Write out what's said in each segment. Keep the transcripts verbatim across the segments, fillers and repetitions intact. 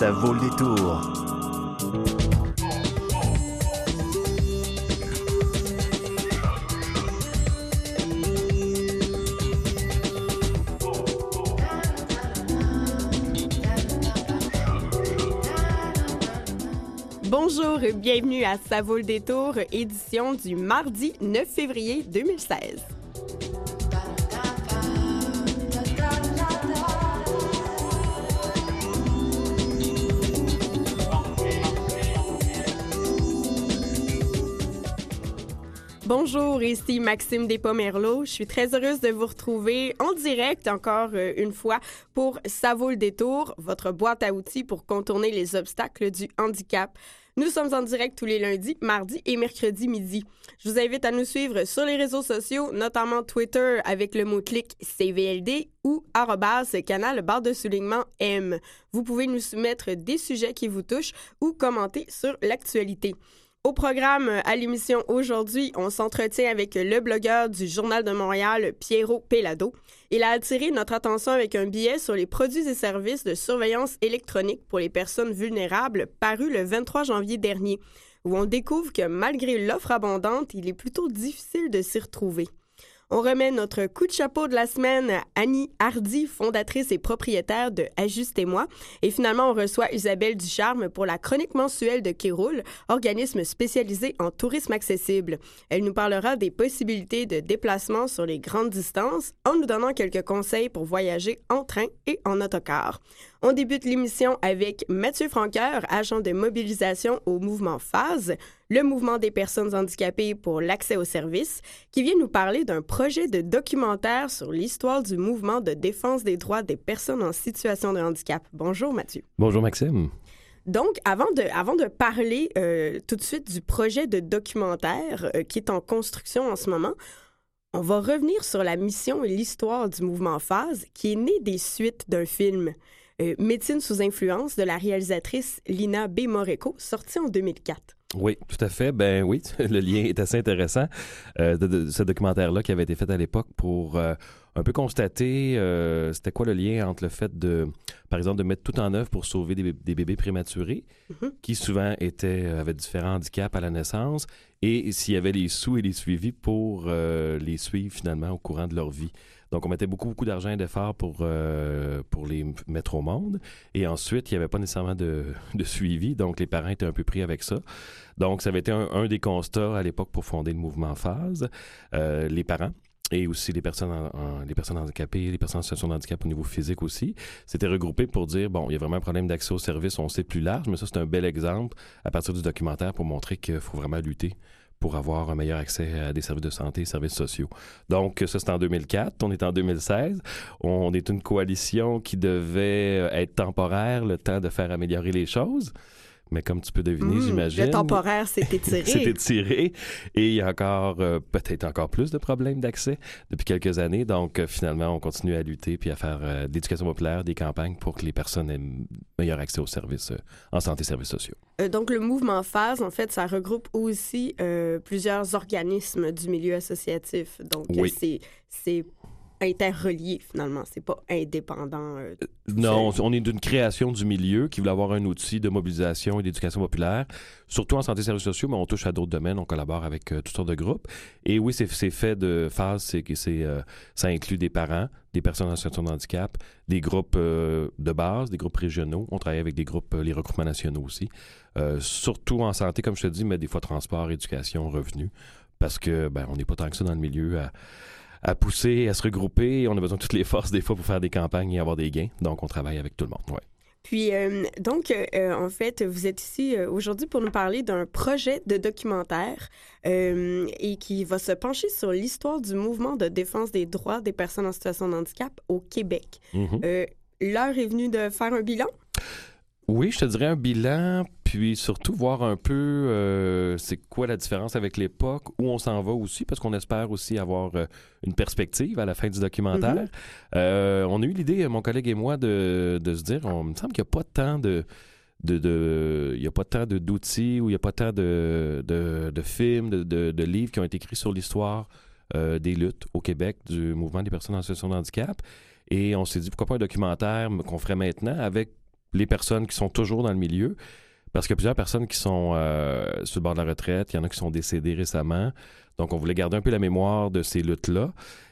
ça vaut le détour. Bonjour et bienvenue à Ça vaut le détour, édition du mardi neuf février deux mille seize. Bonjour, ici Maxime Despomerleau. Je suis très heureuse de vous retrouver en direct encore euh, une fois pour Ça vaut le détour, votre boîte à outils pour contourner les obstacles du handicap. Nous sommes en direct tous les lundis, mardis et mercredis midi. Je vous invite à nous suivre sur les réseaux sociaux, notamment Twitter avec le mot-clic C V L D ou arobase canal barre de soulignement M. Vous pouvez nous soumettre des sujets qui vous touchent ou commenter sur l'actualité. Au programme à l'émission aujourd'hui, on s'entretient avec le blogueur du Journal de Montréal, Piero Pellado. Il a attiré notre attention avec un billet sur les produits et services de surveillance électronique pour les personnes vulnérables paru le vingt-trois janvier dernier, où on découvre que malgré l'offre abondante, il est plutôt difficile de s'y retrouver. On remet notre coup de chapeau de la semaine à Annie Hardy, fondatrice et propriétaire de Ajustez-moi. Et finalement, on reçoit Isabelle Ducharme pour la chronique mensuelle de Kéroul, organisme spécialisé en tourisme accessible. Elle nous parlera des possibilités de déplacement sur les grandes distances en nous donnant quelques conseils pour voyager en train et en autocar. On débute l'émission avec Mathieu Franqueur, agent de mobilisation au mouvement Phase, le mouvement des personnes handicapées pour l'accès aux services, qui vient nous parler d'un projet de documentaire sur l'histoire du mouvement de défense des droits des personnes en situation de handicap. Bonjour Mathieu. Bonjour Maxime. Donc, avant de, avant de parler euh, tout de suite du projet de documentaire euh, qui est en construction en ce moment, on va revenir sur la mission et l'histoire du mouvement Phase qui est né des suites d'un film. Euh, Médecine sous influence de la réalisatrice Lina B. Moreco, sorti en deux mille quatre. Oui, tout à fait. Ben oui, le lien est assez intéressant euh, de, de ce documentaire-là qui avait été fait à l'époque pour euh, un peu constater euh, c'était quoi le lien entre le fait de, par exemple, de mettre tout en œuvre pour sauver des, des bébés prématurés mm-hmm. qui souvent étaient avaient différents handicaps à la naissance et s'il y avait les sous et les suivis pour euh, les suivre finalement au courant de leur vie. Donc, on mettait beaucoup, beaucoup d'argent et d'efforts pour, euh, pour les mettre au monde. Et ensuite, il n'y avait pas nécessairement de, de suivi. Donc, les parents étaient un peu pris avec ça. Donc, ça avait été un, un des constats à l'époque pour fonder le mouvement Phase. Euh, les parents et aussi les personnes, en, en, les personnes handicapées, les personnes en situation de handicap au niveau physique aussi, s'étaient regroupés pour dire, bon, il y a vraiment un problème d'accès aux services, on sait plus large, mais ça, c'est un bel exemple à partir du documentaire pour montrer qu'il faut vraiment lutter pour avoir un meilleur accès à des services de santé et services sociaux. Donc, ça, c'est en deux mille quatre. On est en deux mille seize. On est une coalition qui devait être temporaire, le temps de faire améliorer les choses. Mais comme tu peux deviner, mmh, j'imagine... Le temporaire s'est étiré. s'est étiré. Et il y a encore, euh, peut-être encore plus de problèmes d'accès depuis quelques années. Donc, euh, finalement, on continue à lutter puis à faire euh, de l'éducation populaire, des campagnes pour que les personnes aient meilleur accès aux services euh, en santé et services sociaux. Euh, donc, le mouvement Phase, en fait, ça regroupe aussi euh, plusieurs organismes du milieu associatif. Donc, oui. c'est... c'est... interrelié, finalement. C'est pas indépendant. Euh, non, on est d'une création du milieu qui voulait avoir un outil de mobilisation et d'éducation populaire, surtout en santé et services sociaux, mais on touche à d'autres domaines, on collabore avec euh, toutes sortes de groupes. Et oui, c'est, c'est fait de Phase, c'est que c'est, euh, ça inclut des parents, des personnes en situation de handicap, des groupes euh, de base, des groupes régionaux. On travaille avec des groupes, euh, les regroupements nationaux aussi. Euh, surtout en santé, comme je te dis, mais des fois transport, éducation, revenus, parce que ben on n'est pas tant que ça dans le milieu à à pousser, à se regrouper. On a besoin de toutes les forces des fois pour faire des campagnes et avoir des gains. Donc, on travaille avec tout le monde, ouais. Puis, euh, donc, euh, en fait, vous êtes ici euh, aujourd'hui pour nous parler d'un projet de documentaire euh, et qui va se pencher sur l'histoire du mouvement de défense des droits des personnes en situation de handicap au Québec. Mm-hmm. Euh, l'heure est venue de faire un bilan? Oui, je te dirais un bilan, puis surtout voir un peu euh, c'est quoi la différence avec l'époque, où on s'en va aussi, parce qu'on espère aussi avoir euh, une perspective à la fin du documentaire. Mm-hmm. Euh, on a eu l'idée, mon collègue et moi, de, de se dire, on me semble qu'il n'y a pas tant de... De, de, il n'y a pas tant de, d'outils ou il n'y a pas tant de, de, de films, de, de, de livres qui ont été écrits sur l'histoire euh, des luttes au Québec du mouvement des personnes en situation de handicap. Et on s'est dit, pourquoi pas un documentaire qu'on ferait maintenant avec les personnes qui sont toujours dans le milieu, parce qu'il y a plusieurs personnes qui sont euh, sur le bord de la retraite, il y en a qui sont décédés récemment. Donc, on voulait garder un peu la mémoire de ces luttes-là,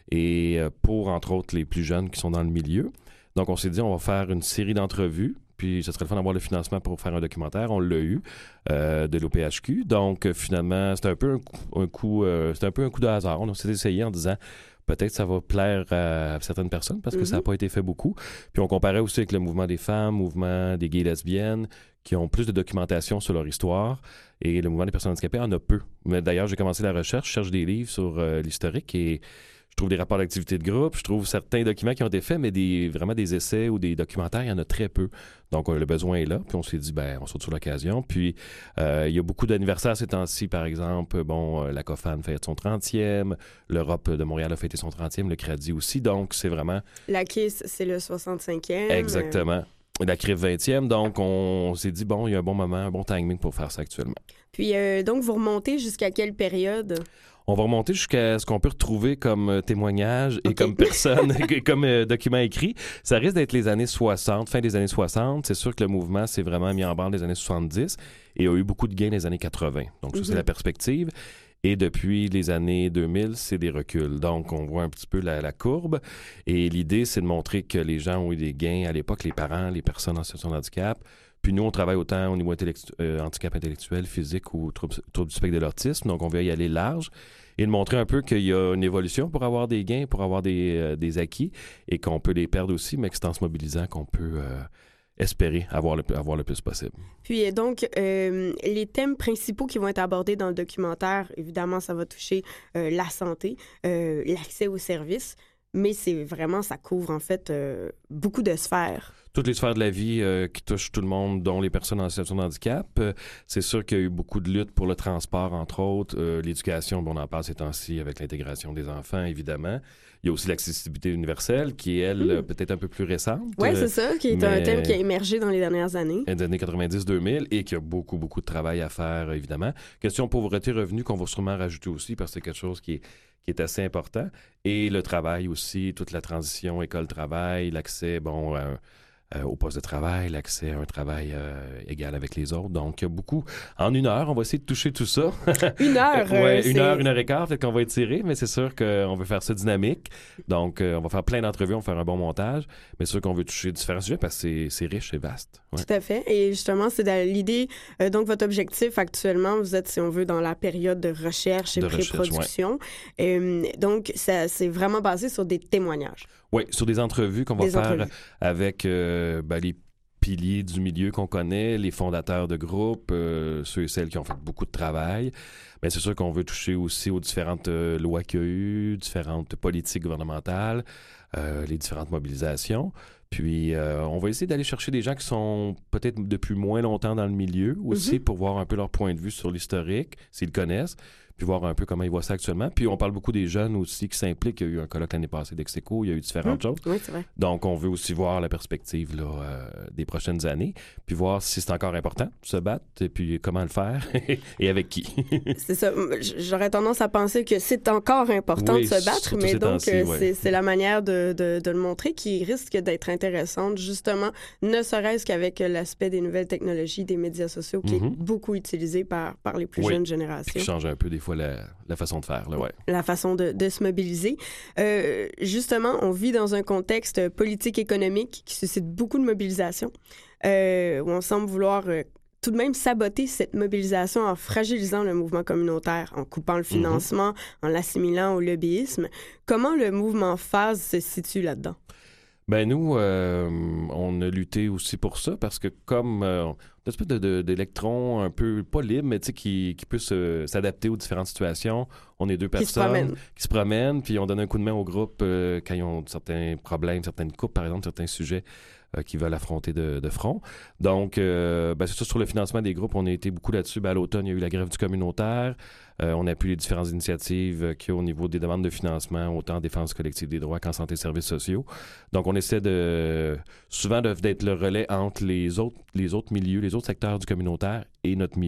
et euh, pour, entre autres, les plus jeunes qui sont dans le milieu. Donc, on s'est dit, on va faire une série d'entrevues, puis ce serait le fun d'avoir le financement pour faire un documentaire. On l'a eu, euh, de l'O P H Q. Donc, euh, finalement, c'était un peu un coup, un coup, euh, c'était un peu un coup de hasard. On s'est essayé en disant, peut-être ça va plaire à certaines personnes parce que mm-hmm. ça n'a pas été fait beaucoup. Puis on comparait aussi avec le mouvement des femmes, mouvement des gays lesbiennes, qui ont plus de documentation sur leur histoire. Et le mouvement des personnes handicapées en a peu. Mais d'ailleurs, j'ai commencé la recherche, je cherche des livres sur euh, l'historique et je trouve des rapports d'activité de groupe, je trouve certains documents qui ont été faits, mais des, vraiment des essais ou des documentaires, il y en a très peu. Donc, euh, le besoin est là. Puis on s'est dit, ben, on saute sur l'occasion. Puis, euh, il y a beaucoup d'anniversaires ces temps-ci. Par exemple, bon, euh, la COFAN fête son trentième, l'Europe de Montréal a fêté son trentième, le Cradi aussi. Donc, c'est vraiment... La Kiss, c'est le soixante-cinquième. Exactement. La C R I F vingtième. Donc, on s'est dit, bon, il y a un bon moment, un bon timing pour faire ça actuellement. Puis, euh, donc, vous remontez jusqu'à quelle période? On va remonter jusqu'à ce qu'on peut retrouver comme euh, témoignage et okay. comme personne, comme euh, document écrit. Ça risque d'être les années soixante, fin des années soixante. C'est sûr que le mouvement s'est vraiment mis en branle des années soixante-dix et a eu beaucoup de gains dans les années quatre-vingts. Donc, ça, mm-hmm. c'est la perspective. Et depuis les années deux mille, c'est des reculs. Donc, on voit un petit peu la, la courbe. Et l'idée, c'est de montrer que les gens ont eu des gains à l'époque, les parents, les personnes en situation de handicap. Puis nous, on travaille autant au niveau intellectu- euh, handicap intellectuel, physique ou trouble, trouble du spectre de l'autisme. Donc, on veut y aller large et de montrer un peu qu'il y a une évolution pour avoir des gains, pour avoir des, euh, des acquis et qu'on peut les perdre aussi, mais que c'est en se mobilisant qu'on peut euh, espérer avoir le, avoir le plus possible. Puis donc, euh, les thèmes principaux qui vont être abordés dans le documentaire, évidemment, ça va toucher euh, la santé, euh, l'accès aux services, mais c'est vraiment, ça couvre en fait euh, beaucoup de sphères. Toutes les sphères de la vie euh, qui touchent tout le monde, dont les personnes en situation de handicap. Euh, c'est sûr qu'il y a eu beaucoup de luttes pour le transport, entre autres. Euh, l'éducation, bon, on en parle ces temps-ci avec l'intégration des enfants, évidemment. Il y a aussi l'accessibilité universelle, qui est, elle, mmh. peut-être un peu plus récente. Oui, c'est ça, qui est mais... un thème qui a émergé dans les dernières années. Des années quatre-vingt-dix deux mille et qui a beaucoup, beaucoup de travail à faire, évidemment. Question pauvreté, revenu, qu'on va sûrement rajouter aussi, parce que c'est quelque chose qui est qui est assez important. Et le travail aussi, toute la transition école-travail, l'accès, bon... Euh, Euh, au poste de travail, l'accès à un travail euh, égal avec les autres. Donc, beaucoup. En une heure, on va essayer de toucher tout ça. Une heure? Oui, euh, une c'est... heure, une heure et quart, peut-être qu'on va étirer, mais c'est sûr qu'on veut faire ça dynamique. Donc, euh, on va faire plein d'entrevues, on va faire un bon montage, mais c'est sûr qu'on veut toucher différents sujets parce que c'est, c'est riche et vaste. Ouais. Tout à fait. Et justement, c'est l'idée, euh, donc votre objectif actuellement, vous êtes, si on veut, dans la période de recherche et de pré-production. Ouais. Euh, donc, ça, c'est vraiment basé sur des témoignages. Oui, sur des entrevues qu'on va des faire entrevues. avec euh, ben, les piliers du milieu qu'on connaît, les fondateurs de groupes, euh, ceux et celles qui ont fait beaucoup de travail. Bien, c'est sûr qu'on veut toucher aussi aux différentes euh, lois qu'il y a eu, différentes politiques gouvernementales, euh, les différentes mobilisations. Puis, euh, on va essayer d'aller chercher des gens qui sont peut-être depuis moins longtemps dans le milieu aussi, mm-hmm. pour voir un peu leur point de vue sur l'historique, s'ils connaissent, puis voir un peu comment ils voient ça actuellement. Puis, on parle beaucoup des jeunes aussi qui s'impliquent. Il y a eu un colloque l'année passée d'Execo, il y a eu différentes mmh. choses. Oui, c'est vrai. Donc, on veut aussi voir la perspective là, euh, des prochaines années, puis voir si c'est encore important de se battre, et puis comment le faire, et avec qui. C'est ça. J'aurais tendance à penser que c'est encore important oui, de se battre, mais donc, euh, ouais. c'est, c'est la manière de, de, de le montrer qui risque d'être intéressante, justement, ne serait-ce qu'avec l'aspect des nouvelles technologies, des médias sociaux, qui mm-hmm. est beaucoup utilisé par, par les plus oui. jeunes générations. Puis qui change un peu, des fois, la, la façon de faire. Là, ouais. La façon de, de se mobiliser. Euh, justement, on vit dans un contexte politique-économique qui suscite beaucoup de mobilisation, euh, où on semble vouloir... Euh, tout de même saboter cette mobilisation en fragilisant le mouvement communautaire, en coupant le financement, mm-hmm. en l'assimilant au lobbyisme. Comment le mouvement Phase se situe là-dedans? Ben nous, euh, on a lutté aussi pour ça parce que comme euh, on a une espèce de, de, d'électron un peu, pas libre, mais tu sais, qui, qui peut se, s'adapter aux différentes situations. On est deux personnes qui se promènent, qui se promènent puis on donne un coup de main au groupe euh, quand ils ont certains problèmes, certaines coupes, par exemple, certains sujets euh, qu'ils veulent affronter de, de front. Donc, euh, ben c'est ça, sur le financement des groupes, on a été beaucoup là-dessus. Ben, à l'automne, il y a eu la grève du communautaire. Euh, on appuie les différentes initiatives qu'il y a au niveau des demandes de financement, autant en défense collective des droits qu'en santé et services sociaux. Donc, on essaie de souvent de, d'être le relais entre les autres, les autres milieux, les autres secteurs du communautaire et notre milieu.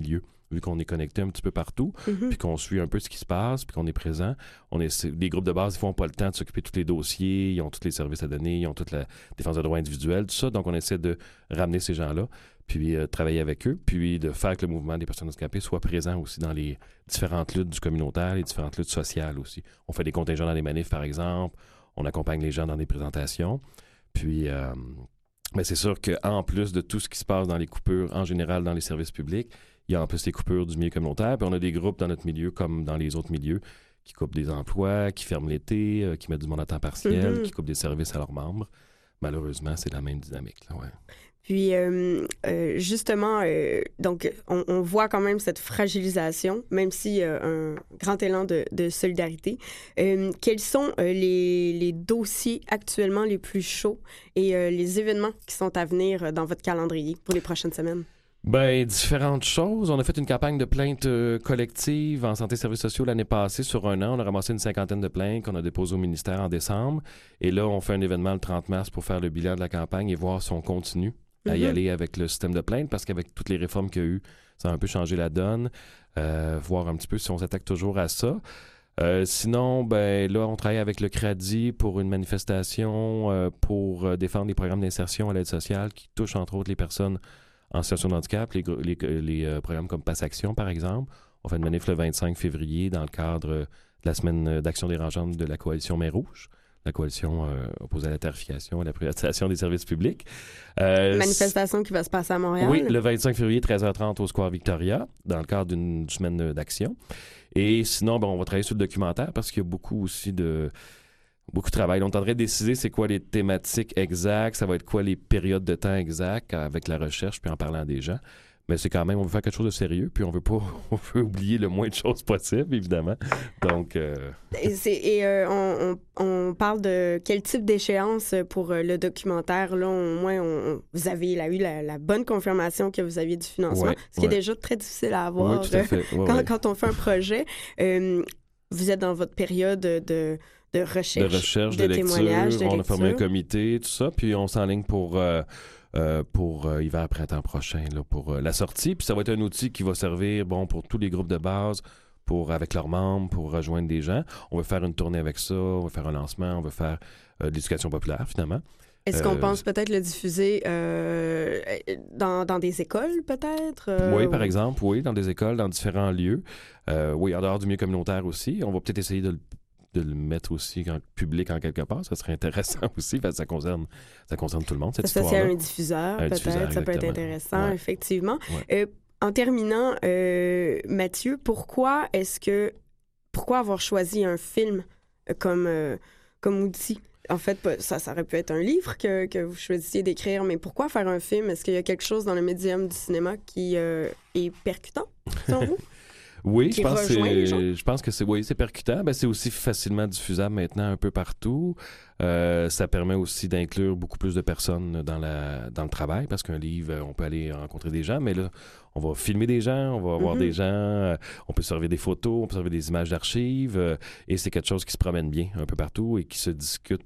vu qu'on est connecté un petit peu partout, Mm-hmm. puis qu'on suit un peu ce qui se passe, puis qu'on est présent. On est, les groupes de base, ils n'ont pas le temps de s'occuper de tous les dossiers, ils ont tous les services à donner, ils ont toute la défense de droits individuels, tout ça. Donc, on essaie de ramener ces gens-là, puis euh, travailler avec eux, puis de faire que le mouvement des personnes handicapées soit présent aussi dans les différentes luttes du communautaire, les différentes luttes sociales aussi. On fait des contingents dans les manifs, par exemple. On accompagne les gens dans des présentations. Puis, euh, mais c'est sûr qu'en plus de tout ce qui se passe dans les coupures, en général dans les services publics, il y a en plus les coupures du milieu communautaire. Puis on a des groupes dans notre milieu, comme dans les autres milieux, qui coupent des emplois, qui ferment l'été, euh, qui mettent du monde à temps partiel, Mm-hmm. qui coupent des services à leurs membres. Malheureusement, c'est la même dynamique, là, ouais. Puis, euh, euh, justement, euh, donc, on, on voit quand même cette fragilisation, même s'il y a un grand élan de, de solidarité. Euh, quels sont euh, les, les dossiers actuellement les plus chauds et euh, les événements qui sont à venir dans votre calendrier pour les prochaines semaines? Ben, différentes choses. On a fait une campagne de plaintes euh, collectives en santé et services sociaux l'année passée sur un an. On a ramassé une cinquantaine de plaintes qu'on a déposées au ministère en décembre. Et là, on fait un événement le trente mars pour faire le bilan de la campagne et voir si on continue à y Mhm. aller avec le système de plainte, parce qu'avec toutes les réformes qu'il y a eu, ça a un peu changé la donne. Euh, voir un petit peu si on s'attaque toujours à ça. Euh, sinon, ben là, on travaille avec le CRADI pour une manifestation euh, pour euh, défendre les programmes d'insertion à l'aide sociale qui touchent entre autres les personnes en situation de handicap, les, gr- les, les euh, programmes comme Pass Action, par exemple. On fait une manif le vingt-cinq février dans le cadre euh, de la semaine d'action dérangeante de la coalition Mer Rouge, la coalition euh, opposée à la tarification et à la privatisation des services publics. Euh, Manifestation qui va se passer à Montréal. Oui, le vingt-cinq février, treize heures trente au Square Victoria, dans le cadre d'une semaine d'action. Et sinon, ben, on va travailler sur le documentaire parce qu'il y a beaucoup aussi de... Beaucoup de travail. On est en train de décider c'est quoi les thématiques exactes, ça va être quoi les périodes de temps exactes avec la recherche puis en parlant des gens. Mais c'est quand même, on veut faire quelque chose de sérieux puis on veut pas, on veut oublier le moins de choses possible, évidemment. Donc... Euh... Et, c'est- et euh, on, on- on parle de quel type d'échéance pour euh, le documentaire. Là, au moins, on- vous avez là, eu la, la bonne confirmation que vous aviez du financement, Ouais, ce qui ouais. est déjà très difficile à avoir oui, tout à euh, fait. Ouais, quand, ouais. quand on fait un projet. Euh, vous êtes dans votre période de, de recherche, de recherche, de, de lecture, témoignages, de on a formé un lecture. comité, tout ça, puis on s'enligne pour, euh, euh, pour euh, hiver, printemps prochain, là, pour euh, la sortie. Puis ça va être un outil qui va servir, bon, pour tous les groupes de base, pour, avec leurs membres, pour rejoindre des gens. On va faire une tournée avec ça, on va faire un lancement, on va faire euh, de l'éducation populaire, finalement. Est-ce qu'on Euh, pense peut-être le diffuser euh, dans, dans des écoles, peut-être? euh, Oui, par ou- exemple, oui, dans des écoles, dans différents lieux. Euh, oui, en dehors du milieu communautaire aussi. On va peut-être essayer de le, de le mettre aussi en public en quelque part. Ça serait intéressant aussi, parce que ça concerne, ça concerne tout le monde, cette S'associer à histoire-là. un diffuseur, Un peut-être. diffuseur, Ça peut être exactement. intéressant, Ouais. effectivement. Ouais. Euh, en terminant, euh, Mathieu, pourquoi est-ce que... Pourquoi avoir choisi un film euh, comme, euh, comme outil? En fait, pas- ça, ça aurait pu être un livre que, que vous choisissiez d'écrire, mais pourquoi faire un film? Est-ce qu'il y a quelque chose dans le médium du cinéma qui euh, est percutant, selon vous? Oui, qui je pense, que rejoint les c'est- je pense que c'est oui, c'est percutant. Ben, c'est aussi facilement diffusable maintenant un peu partout. Euh, ça permet aussi d'inclure beaucoup plus de personnes dans, la, dans le travail, parce qu'un livre, on peut aller rencontrer des gens, mais là, on va filmer des gens, on va voir Mhm. des gens, euh, on peut servir des photos, on peut servir des images d'archives, euh, et c'est quelque chose qui se promène bien un peu partout et qui se discute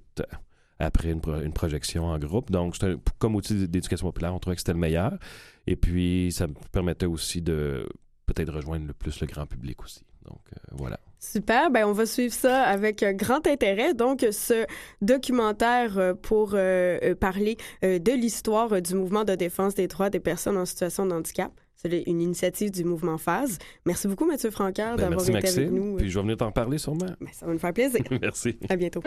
après une, pro- une projection en groupe. Donc, c'est un- comme outil d'éducation populaire, on trouvait que c'était le meilleur. Et puis, ça me permettait aussi de peut-être rejoindre le plus le grand public aussi. Donc, euh, voilà. Super, ben on va suivre ça avec euh, grand intérêt. Donc, ce documentaire euh, pour euh, euh, parler euh, de l'histoire euh, du mouvement de défense des droits des personnes en situation de handicap. C'est une initiative du mouvement Phase. Merci beaucoup, Mathieu Francaire, Ben, d'avoir merci, été avec Maxime. nous. Puis, je vais venir t'en parler sûrement. Ben, ça va nous faire plaisir. Merci. À bientôt.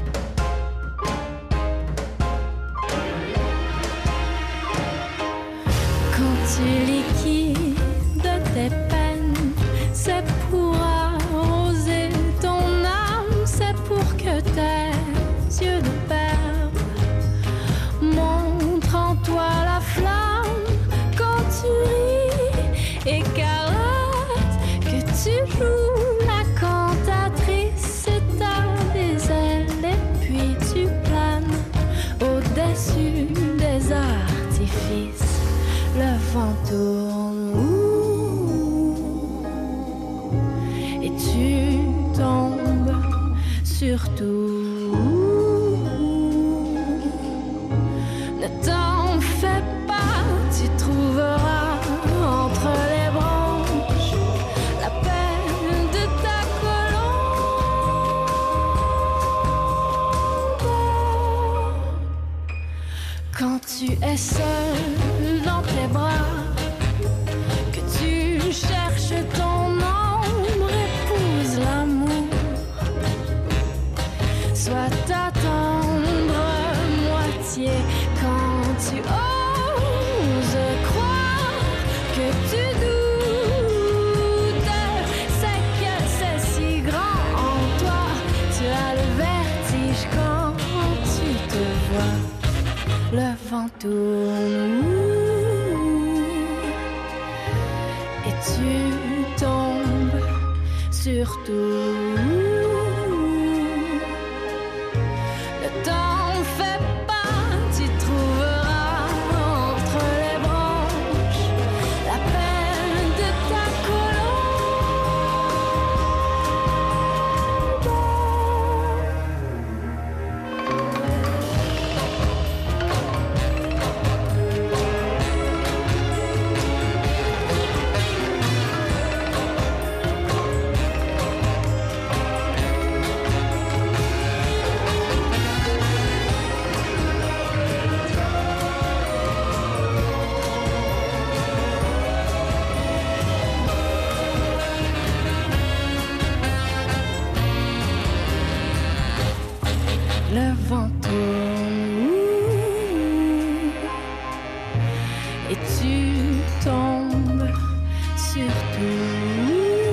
Quand tu liquides tes peines, c'est pour arroser ton âme, c'est pour que tes yeux de perle montrent en toi la flamme. Quand tu ris, écarlate, que tu joues la cantatrice, t'as des ailes et puis tu planes au-dessus des artifices. Le vent tourne Quand tu es seul dans tes bras, que tu cherches ton ombre, épouse l'amour. Sois ta tendre moitié quand tu oses croire que tu doutes. C'est que c'est si grand en toi, tu as le vertige quand tu te vois. Le vent tourne et tu tombes sur tout. Le temps fait pas, tu trouveras entre les branches la peine de ta le vent tourne et tu tombes sur tout.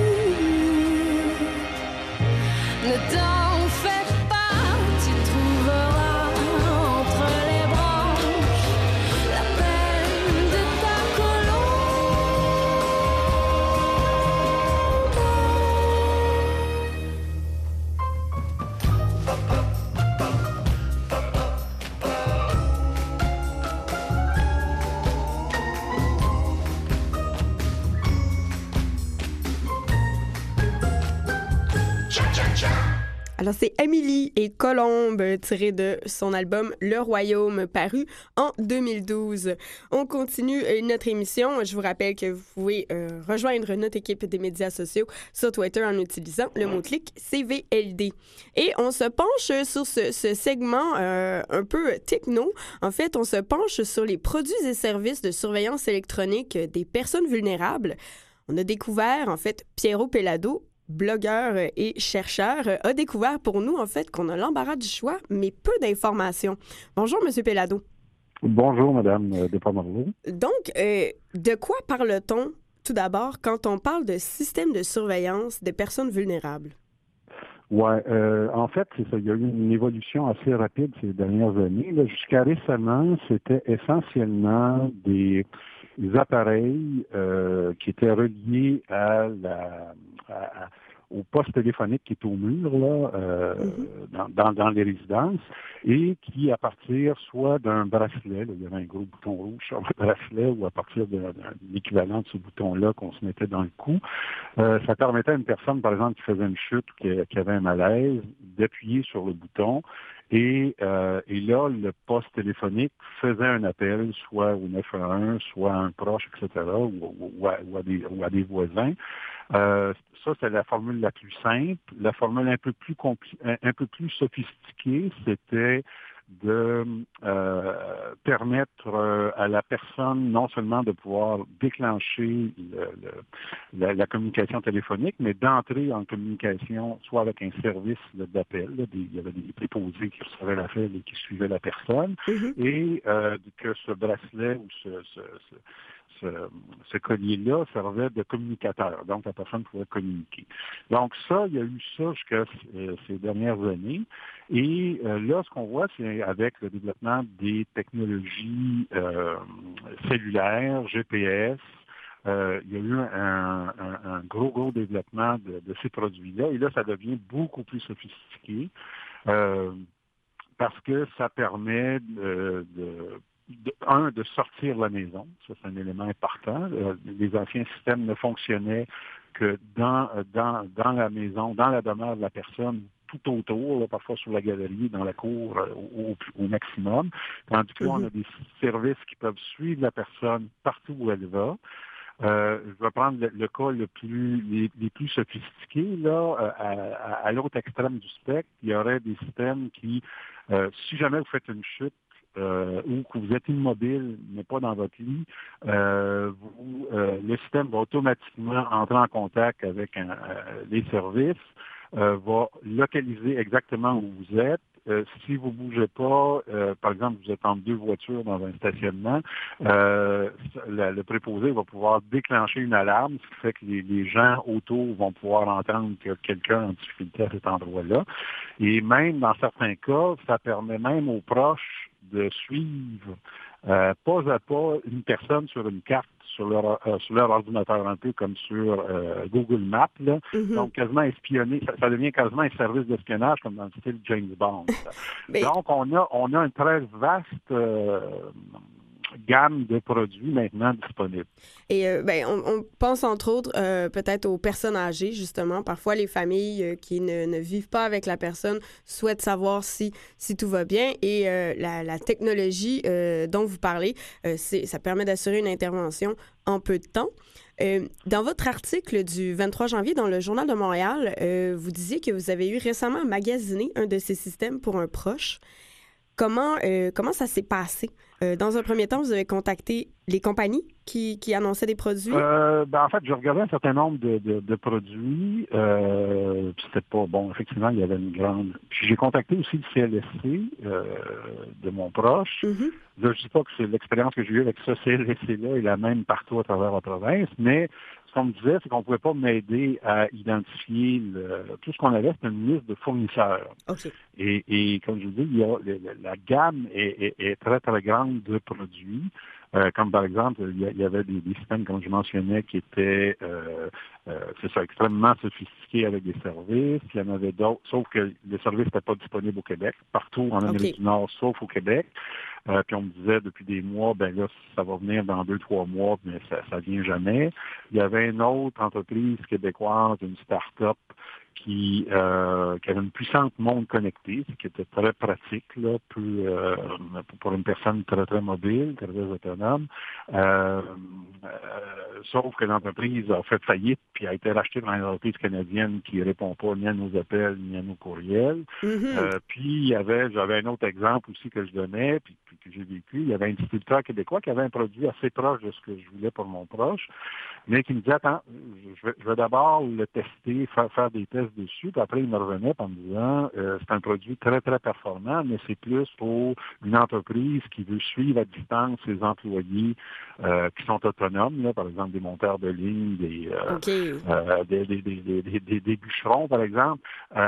Ne t'en fais pas, tu trouveras entre les branches la peine de ta Alors, c'est Amélie et Colombe, tiré de son album Le Royaume, paru en deux mille douze. On continue euh, notre émission. Je vous rappelle que vous pouvez euh, rejoindre notre équipe des médias sociaux sur Twitter en utilisant le mot-clic C V L D. Et on se penche sur ce, ce segment euh, un peu techno. En fait, on se penche sur les produits et services de surveillance électronique des personnes vulnérables. On a découvert, en fait, Piero Pellado, blogueur et chercheur, a découvert pour nous, en fait, qu'on a l'embarras du choix, mais peu d'informations. Bonjour, M. Pellado. Bonjour, Madame Despas-Marleau. Donc, euh, de quoi parle-t-on, tout d'abord, quand on parle de système de surveillance des personnes vulnérables? Oui, euh, en fait, c'est ça. Il y a eu une évolution assez rapide ces dernières années. Là, jusqu'à récemment, c'était essentiellement des, des appareils euh, qui étaient reliés à la à, à, au poste téléphonique qui est au mur là, euh, mm-hmm. dans, dans, dans les résidences, et qui, à partir soit d'un bracelet, là, il y avait un gros bouton rouge sur le bracelet, ou à partir de, de, de l'équivalent de ce bouton-là qu'on se mettait dans le cou, euh, ça permettait à une personne, par exemple, qui faisait une chute, qui, qui avait un malaise, d'appuyer sur le bouton. Et, euh, et là, le poste téléphonique faisait un appel, soit au neuf un un, soit à un proche, et cetera, ou, ou, ou, à, ou, à, des, ou à des voisins. Euh, ça, c'est la formule la plus simple. La formule un peu plus compli- un, un peu plus sophistiquée, c'était de euh, permettre euh, à la personne non seulement de pouvoir déclencher le, le, la, la communication téléphonique, mais d'entrer en communication soit avec un service là, d'appel, là, des, il y avait des préposés qui recevaient l'appel et qui suivaient la personne, mm-hmm. et euh, que ce bracelet ou ce, ce, ce Ce, ce collier-là servait de communicateur, donc la personne pouvait communiquer. Donc ça, il y a eu ça jusqu'à euh, ces dernières années. Et euh, là, ce qu'on voit, c'est avec le développement des technologies euh, cellulaires, G P S, euh, il y a eu un, un, un gros, gros développement de, de ces produits-là. Et là, ça devient beaucoup plus sophistiqué euh, parce que ça permet de, de De, un, de sortir la maison. Ça, c'est un élément important. Euh, les anciens systèmes ne fonctionnaient que dans, dans, dans la maison, dans la demeure de la personne, tout autour, là, parfois sur la galerie, dans la cour, euh, au, au maximum. Tandis que là, on a des services qui peuvent suivre la personne partout où elle va. Euh, je vais prendre le, le cas le plus, les, les plus sophistiqués. Là, à, à, à l'autre extrême du spectre, il y aurait des systèmes qui, euh, si jamais vous faites une chute, euh, ou que vous êtes immobile, mais pas dans votre lit, euh, vous, euh, le système va automatiquement entrer en contact avec un, euh, les services, euh, va localiser exactement où vous êtes. Euh, si vous bougez pas, euh, par exemple, vous êtes entre deux voitures dans un stationnement, euh, le, le préposé va pouvoir déclencher une alarme, ce qui fait que les, les gens autour vont pouvoir entendre qu'il y a quelqu'un en difficulté à cet endroit-là. Et même dans certains cas, ça permet même aux proches de suivre euh, pas à pas une personne sur une carte sur leur, euh, sur leur ordinateur, un peu comme sur euh, Google Maps. Là. Mm-hmm. Donc, quasiment espionner, ça, ça devient quasiment un service d'espionnage comme dans le style James Bond. Mais... Donc, on a, on a une très vaste euh, gamme de produits maintenant disponibles. Et euh, ben, on, on pense entre autres euh, peut-être aux personnes âgées, justement. Parfois, les familles euh, qui ne, ne vivent pas avec la personne souhaitent savoir si, si tout va bien. Et euh, la, la technologie euh, dont vous parlez, euh, c'est, ça permet d'assurer une intervention en peu de temps. Euh, dans votre article du vingt-trois janvier dans le Journal de Montréal, euh, vous disiez que vous avez eu récemment magasiné un de ces systèmes pour un proche. Comment, euh, comment ça s'est passé? Euh, dans un premier temps, vous avez contacté les compagnies qui, qui annonçaient des produits? Euh, ben, en fait, je regardais un certain nombre de, de, de produits. Euh, c'était pas bon. Effectivement, il y avait une grande... Puis j'ai contacté aussi le C L S C euh, de mon proche. Mm-hmm. Là, je dis pas que c'est l'expérience que j'ai eue avec ce C L S C-là est la même partout à travers la province, mais ce qu'on me disait, c'est qu'on ne pouvait pas m'aider à identifier le, tout ce qu'on avait, c'était une liste de fournisseurs. Okay. Et, et comme je vous dis, il y a, la, la gamme est, est, est très, très grande de produits. Euh, comme par exemple, il y, a, il y avait des, des systèmes, comme je mentionnais, qui étaient euh, euh, c'est ça, extrêmement sophistiqués avec des services. Il y en avait d'autres, sauf que les services n'étaient pas disponibles au Québec, partout en Amérique okay. du Nord, sauf au Québec. Euh, puis on me disait depuis des mois, ben là, ça va venir dans deux, trois mois, mais ça ne vient jamais. Il y avait une autre entreprise québécoise, une start-up, qui, euh, qui avait une puissante montre connectée, ce qui était très pratique là, plus, euh, pour une personne très, très mobile, très, très autonome. Euh, euh, sauf que l'entreprise a fait faillite puis a été rachetée par une entreprise canadienne qui ne répond pas ni à nos appels ni à nos courriels. Mm-hmm. Euh, puis il y avait, j'avais un autre exemple aussi que je donnais, puis, puis que j'ai vécu. Il y avait un distributeur québécois qui avait un produit assez proche de ce que je voulais pour mon proche, mais qui me disait, attends, je vais, je vais d'abord le tester, faire, faire des tests dessus, puis après il me revenait en me disant, euh, c'est un produit très, très performant, mais c'est plus pour une entreprise qui veut suivre à distance ses employés euh, qui sont autonomes, là, par exemple des monteurs de ligne, des, euh, okay. euh, des, des, des, des, des, des bûcherons, par exemple,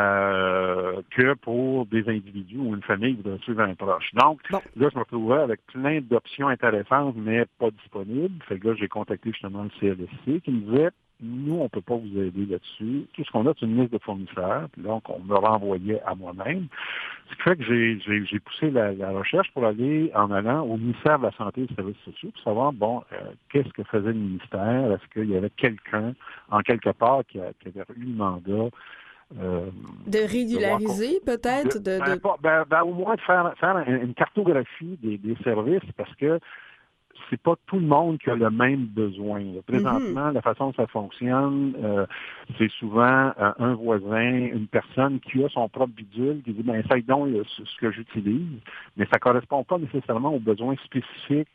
euh, que pour des individus ou une famille qui doit suivre un proche. Donc, bon. Là, je me retrouvais avec plein d'options intéressantes, mais pas disponibles. Fait que là, j'ai contacté justement le C L S C qui me disait, nous, on ne peut pas vous aider là-dessus. Tout ce qu'on a, c'est une liste de fournisseurs. Puis donc, on me renvoyait à moi-même. Ce qui fait que j'ai, j'ai, j'ai poussé la, la recherche pour aller en allant au ministère de la Santé et des Services sociaux pour savoir, bon, euh, qu'est-ce que faisait le ministère? Est-ce qu'il y avait quelqu'un, en quelque part, qui, a, qui avait eu le mandat Euh, de régulariser, de peut-être? De, de... Ben, ben, ben, au moins de faire, faire une cartographie des, des services, parce que c'est pas tout le monde qui a le même besoin. Présentement, mm-hmm. la façon dont ça fonctionne, euh, c'est souvent euh, un voisin, une personne qui a son propre bidule, qui dit, ben, essaye donc euh, ce, ce que j'utilise, mais ça correspond pas nécessairement aux besoins spécifiques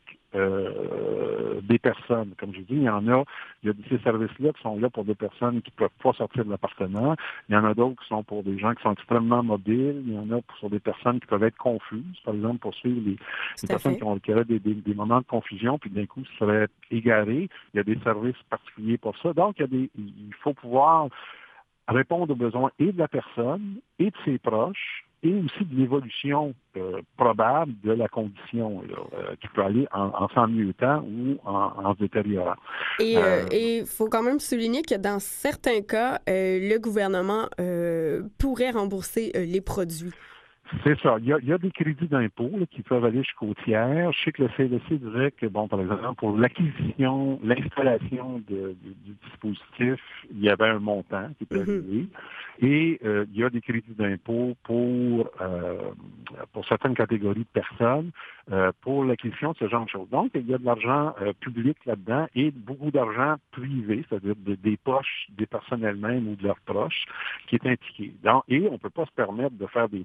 Euh, des personnes. Comme je dis, il y en a, il y a ces services-là qui sont là pour des personnes qui ne peuvent pas sortir de l'appartement. Il y en a d'autres qui sont pour des gens qui sont extrêmement mobiles. Il y en a pour des personnes qui peuvent être confuses, par exemple, pour suivre les, les personnes qui, ont, qui auraient des, des, des moments de confusion, puis d'un coup, ça serait égaré. Il y a des services particuliers pour ça. Donc, il, y a des, il faut pouvoir répondre aux besoins et de la personne et de ses proches, et aussi de l'évolution euh, probable de la condition, là, euh, qui peut aller en, en s'enmieutant ou en, en se détériorant. Et il euh, faut quand même souligner que dans certains cas, euh, le gouvernement euh, pourrait rembourser euh, les produits. C'est ça. Il y a, il y a des crédits d'impôt là, qui peuvent aller jusqu'au tiers. Je sais que le C L S C dirait que, bon, par exemple, pour l'acquisition, l'installation de, de, du dispositif, il y avait un montant qui était arrivé. Mm-hmm. Et euh, il y a des crédits d'impôt pour, euh, pour certaines catégories de personnes euh, pour l'acquisition de ce genre de choses. Donc, il y a de l'argent euh, public là-dedans et beaucoup d'argent privé, c'est-à-dire de, des poches des personnes elles-mêmes ou de leurs proches qui est impliqué. Donc, et on ne peut pas se permettre de faire des tests. Là,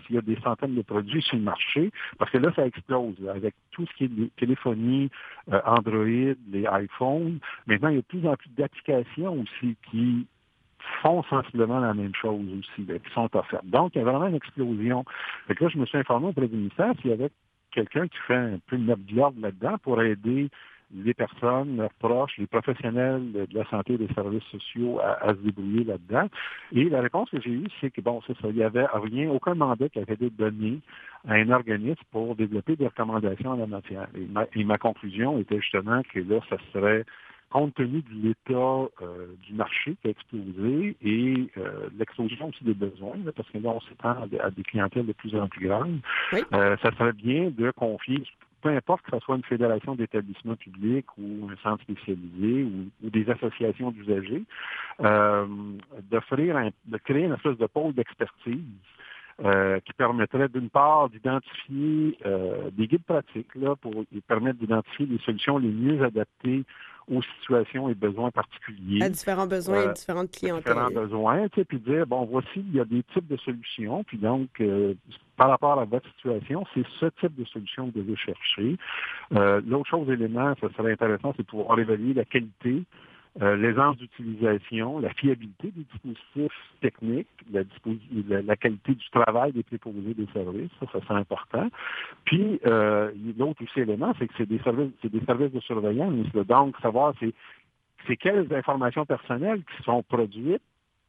s'il y a des centaines de produits sur le marché, parce que là, ça explose. Là, avec tout ce qui est téléphonie, euh, Android, les iPhones, maintenant, il y a de plus en plus d'applications aussi qui font sensiblement la même chose aussi, là, qui sont offertes. Donc, il y a vraiment une explosion. Fait que là, je me suis informé auprès du ministère s'il y avait quelqu'un qui fait un peu notre garde là-dedans pour aider les personnes, leurs proches, les professionnels de la santé et des services sociaux à, à se débrouiller là-dedans. Et la réponse que j'ai eue, c'est que, bon, c'est ça, il n'y avait rien, aucun mandat qui avait été donné à un organisme pour développer des recommandations en la matière. Et ma, et ma conclusion était justement que là, ça serait, compte tenu de l'état euh, du marché qui a explosé et euh, l'explosion aussi des besoins, là, parce que là, on s'étend à, à des clientèles de plus en plus grandes, oui. euh, ça serait bien de confier, peu importe que ce soit une fédération d'établissements publics ou un centre spécialisé ou, ou des associations d'usagers, euh, d'offrir, un, de créer une espèce de pôle d'expertise euh, qui permettrait d'une part d'identifier euh, des guides pratiques là, pour permettre d'identifier les solutions les mieux adaptées aux situations et besoins particuliers. À différents besoins euh, et différentes clientèles. Différents besoins, tu sais, puis dire, bon, voici, il y a des types de solutions, puis donc, euh, par rapport à votre situation, c'est ce type de solution que vous devez chercher. Euh, l'autre chose, élément, ça serait intéressant, c'est de pouvoir évaluer la qualité, euh, l'aisance d'utilisation, la fiabilité des dispositifs techniques, la, disposi- la, la qualité du travail des préposés des services, ça, ça c'est important. Puis, euh, l'autre aussi élément, c'est que c'est des services, c'est des services de surveillance. Donc, savoir c'est, c'est quelles informations personnelles qui sont produites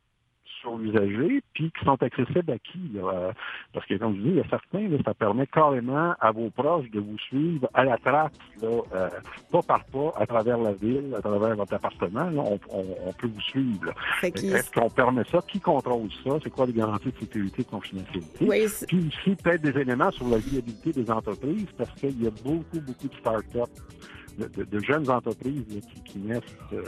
sur l'usager, puis qui sont accessibles à qui? Là? Parce que, comme je dis, il y a certains, là, ça permet carrément à vos proches de vous suivre à la trace, là, euh, pas par pas, à travers la ville, à travers votre appartement. Là, on, on, on peut vous suivre. Est-ce qu'on permet ça? Qui contrôle ça? C'est quoi les garanties de sécurité et de confidentialité? Oui, puis aussi, peut-être des éléments sur la viabilité des entreprises, parce qu'il y a beaucoup, beaucoup de start-up. De, de, de jeunes entreprises là, qui, qui naissent euh,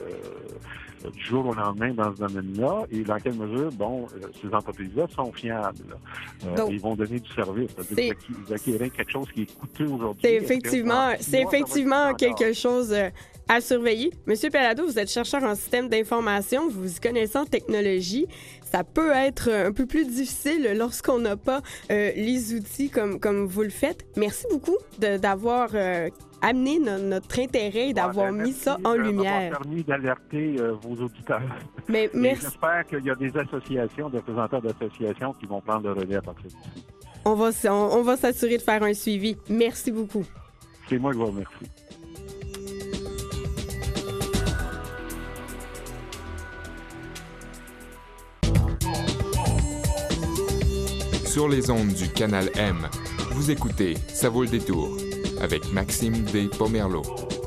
du jour au lendemain dans ce domaine-là, et dans quelle mesure, bon, euh, ces entreprises-là sont fiables. Euh, Donc, ils vont donner du service. C'est-à-dire qu'ils acquériront quelque chose qui est coûteux aujourd'hui. C'est effectivement, c'est effectivement quelque chose euh, à surveiller. Monsieur Pellado, vous êtes chercheur en système d'information, vous vous connaissez en technologie. Ça peut être un peu plus difficile lorsqu'on n'a pas euh, les outils comme, comme vous le faites. Merci beaucoup de, d'avoir euh, amené no- notre intérêt et d'avoir ouais, ben, mis ça en lumière. Merci permis d'alerter euh, vos auditeurs. Mais merci. J'espère qu'il y a des associations, des représentants d'associations qui vont prendre le relais à partir d'ici. On va, on, on va s'assurer de faire un suivi. Merci beaucoup. C'est moi qui vous remercie. Sur les ondes du Canal M, vous écoutez Ça vaut le détour avec Maxime Despomerleau.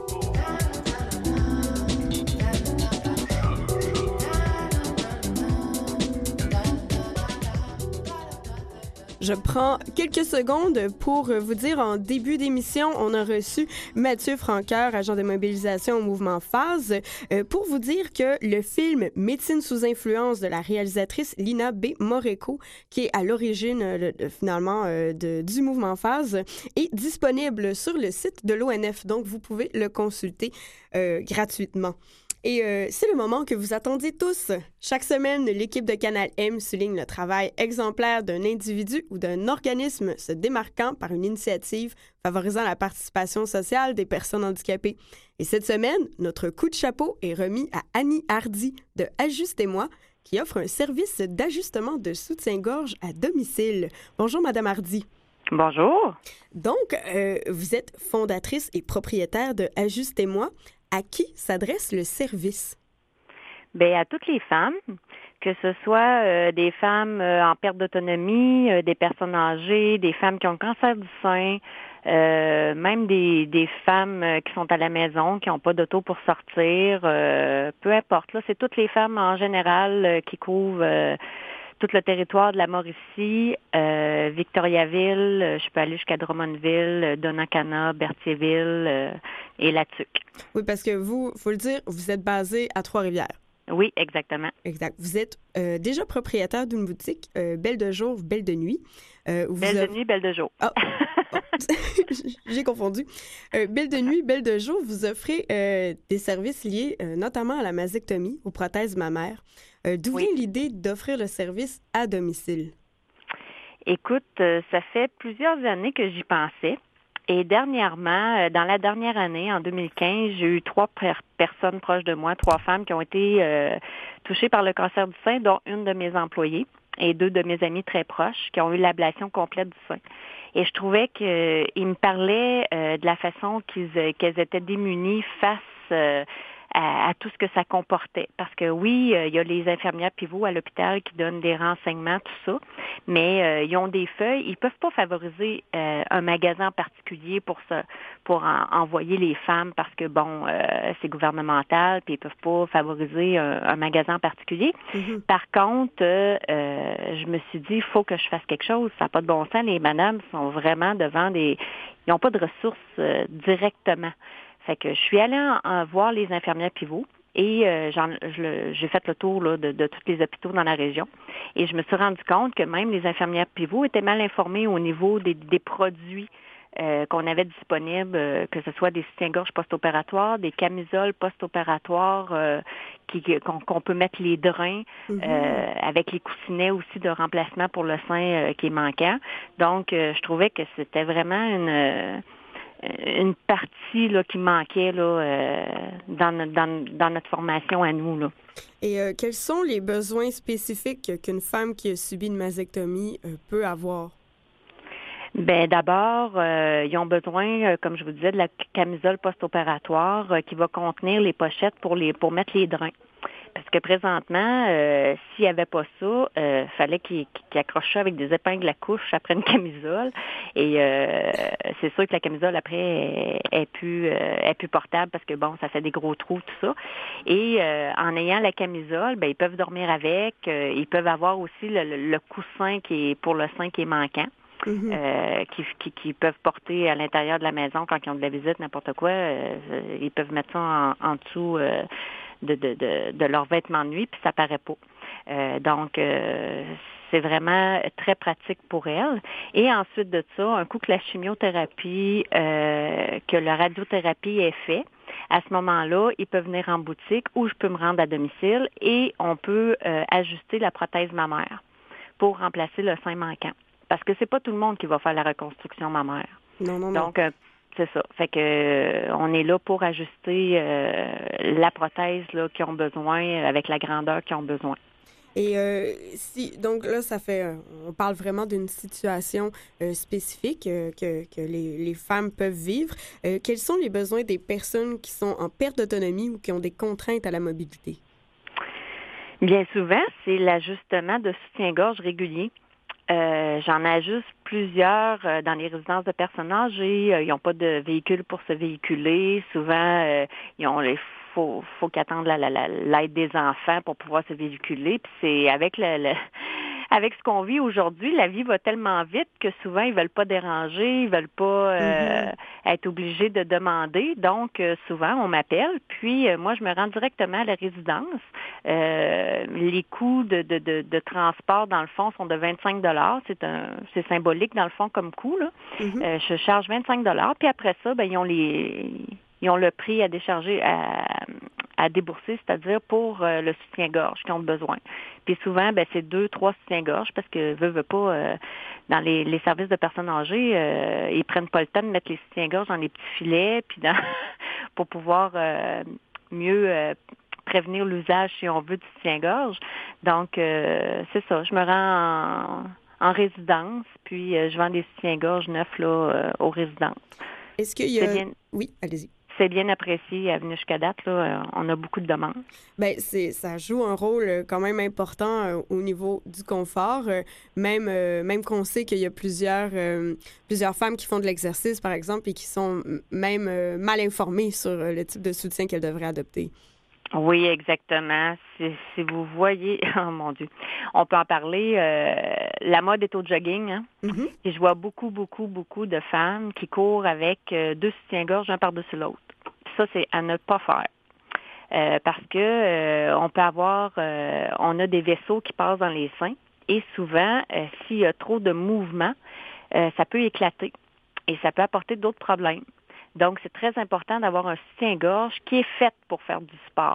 Je prends quelques secondes pour vous dire, en début d'émission, on a reçu Mathieu Franqueur, agent de mobilisation au mouvement Phase, euh, pour vous dire que le film « Médecine sous influence » de la réalisatrice Lina B. Moreco, qui est à l'origine, euh, finalement, euh, de, du mouvement Phase, est disponible sur le site de l'O N F. Donc, vous pouvez le consulter euh, gratuitement. Et euh, c'est le moment que vous attendiez tous. Chaque semaine, l'équipe de Canal M souligne le travail exemplaire d'un individu ou d'un organisme se démarquant par une initiative favorisant la participation sociale des personnes handicapées. Et cette semaine, notre coup de chapeau est remis à Annie Hardy de Ajustez-moi, qui offre un service d'ajustement de soutien-gorge à domicile. Bonjour, Madame Hardy. Bonjour. Donc, euh, vous êtes fondatrice et propriétaire de Ajustez-moi. À qui s'adresse le service? Bien, à toutes les femmes, que ce soit euh, des femmes euh, en perte d'autonomie, euh, des personnes âgées, des femmes qui ont cancer du sein, euh, même des, des femmes euh, qui sont à la maison, qui n'ont pas d'auto pour sortir, euh, peu importe. Là, c'est toutes les femmes en général euh, qui couvrent euh, tout le territoire de la Mauricie, euh, Victoriaville, euh, je peux aller jusqu'à Drummondville, Donnacana, Berthierville euh, et La Tuque. Oui, parce que vous, il faut le dire, vous êtes basé à Trois-Rivières. Oui, exactement. Exact. Vous êtes euh, déjà propriétaire d'une boutique, euh, Belle de jour, Belle de nuit. Euh, vous belle avez... de nuit, Belle de jour. Ah, oh. J'ai confondu. Euh, Belle de nuit, Belle de jour, vous offrez euh, des services liés euh, notamment à la mastectomie, aux prothèses mammaires. Euh, d'où oui. vient l'idée d'offrir le service à domicile? Écoute, euh, ça fait plusieurs années que j'y pensais. Et dernièrement, euh, dans la dernière année, en deux mille quinze, j'ai eu trois per- personnes proches de moi, trois femmes qui ont été euh, touchées par le cancer du sein, dont une de mes employées et deux de mes amis très proches qui ont eu l'ablation complète du sein. Et je trouvais qu'ils me parlaient euh, de la façon qu'ils, euh, qu'elles étaient démunies face euh, à, à tout ce que ça comportait. Parce que oui, euh, il y a les infirmières pivots à l'hôpital qui donnent des renseignements, tout ça, mais euh, ils ont des feuilles. Ils peuvent pas favoriser euh, un magasin en particulier pour ça, pour en, envoyer les femmes parce que, bon, euh, c'est gouvernemental, puis ils peuvent pas favoriser un, un magasin en particulier. Mm-hmm. Par contre, euh, euh, je me suis dit, il faut que je fasse quelque chose. Ça n'a pas de bon sens. Les madames sont vraiment devant des... Ils n'ont pas de ressources euh, directement. Fait que je suis allée en, en voir les infirmières pivots et euh, j'en, je, j'ai fait le tour là, de, de tous les hôpitaux dans la région. Et je me suis rendu compte que même les infirmières pivots étaient mal informées au niveau des, des produits euh, qu'on avait disponibles, euh, que ce soit des soutiens-gorge post-opératoires, des camisoles post-opératoires euh, qui, qu'on, qu'on peut mettre les drains, mm-hmm. euh, avec les coussinets aussi de remplacement pour le sein euh, qui est manquant. Donc, euh, je trouvais que c'était vraiment une... Euh, une partie là, qui manquait là, euh, dans, notre, dans, dans notre formation à nous. Là. Et euh, quels sont les besoins spécifiques qu'une femme qui a subi une mastectomie euh, peut avoir? Ben d'abord, euh, ils ont besoin, euh, comme je vous disais, de la camisole post-opératoire euh, qui va contenir les pochettes pour les pour mettre les drains. Parce que présentement, euh, s'il n'y avait pas ça, euh, fallait qu'il, qu'il accroche ça avec des épingles à couche après une camisole. Et euh, c'est sûr que la camisole, après, est, est, plus, euh, est plus portable parce que, bon, ça fait des gros trous, tout ça. Et euh, en ayant la camisole, ben, ils peuvent dormir avec. Euh, ils peuvent avoir aussi le, le, le coussin qui est pour le sein qui est manquant. Mm-hmm. Euh, qui, qui, qui peuvent porter à l'intérieur de la maison quand ils ont de la visite, n'importe quoi. Euh, ils peuvent mettre ça en, en dessous euh, de, de, de, de leurs vêtements de nuit, puis ça paraît pas. Euh, donc, euh, c'est vraiment très pratique pour elles. Et ensuite de ça, un coup que la chimiothérapie, euh, que la radiothérapie est faite, à ce moment-là, ils peuvent venir en boutique ou je peux me rendre à domicile et on peut euh, ajuster la prothèse mammaire pour remplacer le sein manquant. Parce que c'est pas tout le monde qui va faire la reconstruction mammaire. Non, non, non. Donc, euh, c'est ça. Fait que euh, on est là pour ajuster euh, la prothèse là, qu'ils ont besoin, avec la grandeur qu'ils ont besoin. Et euh, si donc là, ça fait, on parle vraiment d'une situation euh, spécifique euh, que, que les, les femmes peuvent vivre. Euh, quels sont les besoins des personnes qui sont en perte d'autonomie ou qui ont des contraintes à la mobilité? Bien souvent, c'est l'ajustement de soutien-gorge régulier. Euh, j'en ajuste plusieurs euh, dans les résidences de personnes âgées. Euh, ils n'ont pas de véhicule pour se véhiculer. Souvent, euh, ils ont les faut faut qu'ils attendent la, la, la, l'aide des enfants pour pouvoir se véhiculer. Puis c'est avec le, le avec ce qu'on vit aujourd'hui, la vie va tellement vite que souvent ils veulent pas déranger, ils veulent pas euh, mm-hmm. être obligés de demander. Donc euh, souvent on m'appelle, puis euh, moi je me rends directement à la résidence. Euh, les coûts de, de, de, de transport dans le fond sont de vingt-cinq dollars. C'est un c'est symbolique dans le fond comme coût là. Mm-hmm. Euh, je charge vingt-cinq dollars. Puis après ça, ben ils ont les ils ont le prix à décharger à à débourser, c'est-à-dire pour euh, le soutien-gorge qu'ils ont besoin. Puis souvent, ben c'est deux, trois soutiens-gorge parce que veut, veut pas, euh, dans les, les services de personnes âgées, euh, ils prennent pas le temps de mettre les soutiens-gorge dans les petits filets, puis dans pour pouvoir euh, mieux euh, prévenir l'usage, si on veut, du soutien-gorge. Donc, euh, c'est ça. Je me rends en, en résidence, puis euh, je vends des soutiens-gorge neufs là euh, aux résidences. Est-ce qu'il y a... Bien... Oui, allez-y. C'est bien apprécié à venir jusqu'à date. Là, on a beaucoup de demandes. Bien, c'est, ça joue un rôle quand même important euh, au niveau du confort. Euh, même, euh, même qu'on sait qu'il y a plusieurs, euh, plusieurs femmes qui font de l'exercice, par exemple, et qui sont même euh, mal informées sur euh, le type de soutien qu'elles devraient adopter. Oui, exactement. Si, si vous voyez, oh mon Dieu, on peut en parler. Euh, la mode est au jogging, hein? Mm-hmm. Et je vois beaucoup, beaucoup, beaucoup de femmes qui courent avec euh, deux soutiens-gorge un par-dessus l'autre. Puis ça, c'est à ne pas faire. Euh, parce que euh, on peut avoir, euh, on a des vaisseaux qui passent dans les seins et souvent, euh, s'il y a trop de mouvement, euh, ça peut éclater et ça peut apporter d'autres problèmes. Donc, c'est très important d'avoir un soutien-gorge qui est fait pour faire du sport.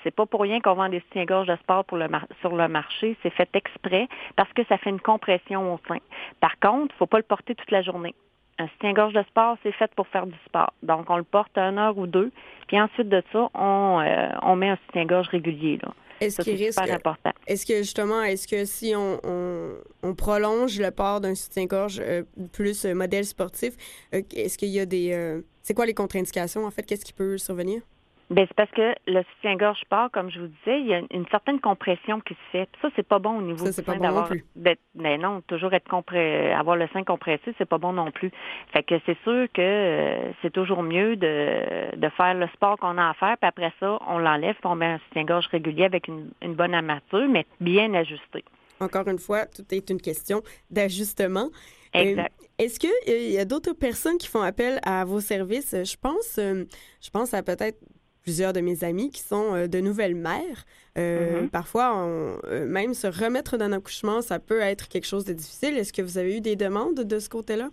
C'est pas pour rien qu'on vend des soutiens-gorge de sport pour le mar- sur le marché. C'est fait exprès parce que ça fait une compression au sein. Par contre, il faut pas le porter toute la journée. Un soutien-gorge de sport, c'est fait pour faire du sport. Donc, on le porte une heure ou deux. Puis ensuite de ça, on, euh, on met un soutien-gorge régulier, là. Est-ce Ça, qu'il c'est risque, super important. est-ce que justement, est-ce que si on, on, on prolonge le port d'un soutien-gorge euh, plus euh, modèle sportif, euh, est-ce qu'il y a des... euh, c'est quoi les contre-indications, en fait? Qu'est-ce qui peut survenir? Bien, c'est parce que le soutien-gorge sport, comme je vous disais, il y a une certaine compression qui se fait. Puis ça, c'est pas bon au niveau Ça, du c'est pas sein bon non d'avoir... plus. d'être- ben non, toujours être compré... avoir le sein compressé, c'est pas bon non plus. Fait que c'est sûr que euh, c'est toujours mieux de, de faire le sport qu'on a à faire, puis après ça, on l'enlève, puis on met un soutien-gorge régulier avec une, une bonne armature, mais bien ajusté. Encore une fois, tout est une question d'ajustement. Exact. Euh, est-ce qu'il y a d'autres personnes qui font appel à vos services? Je pense, euh, je pense à peut-être plusieurs de mes amis qui sont euh, de nouvelles mères. Euh, Mhm. Parfois, on- euh, même se remettre d'un accouchement, ça peut être quelque chose de difficile. Est-ce que vous avez eu des demandes de ce côté-là?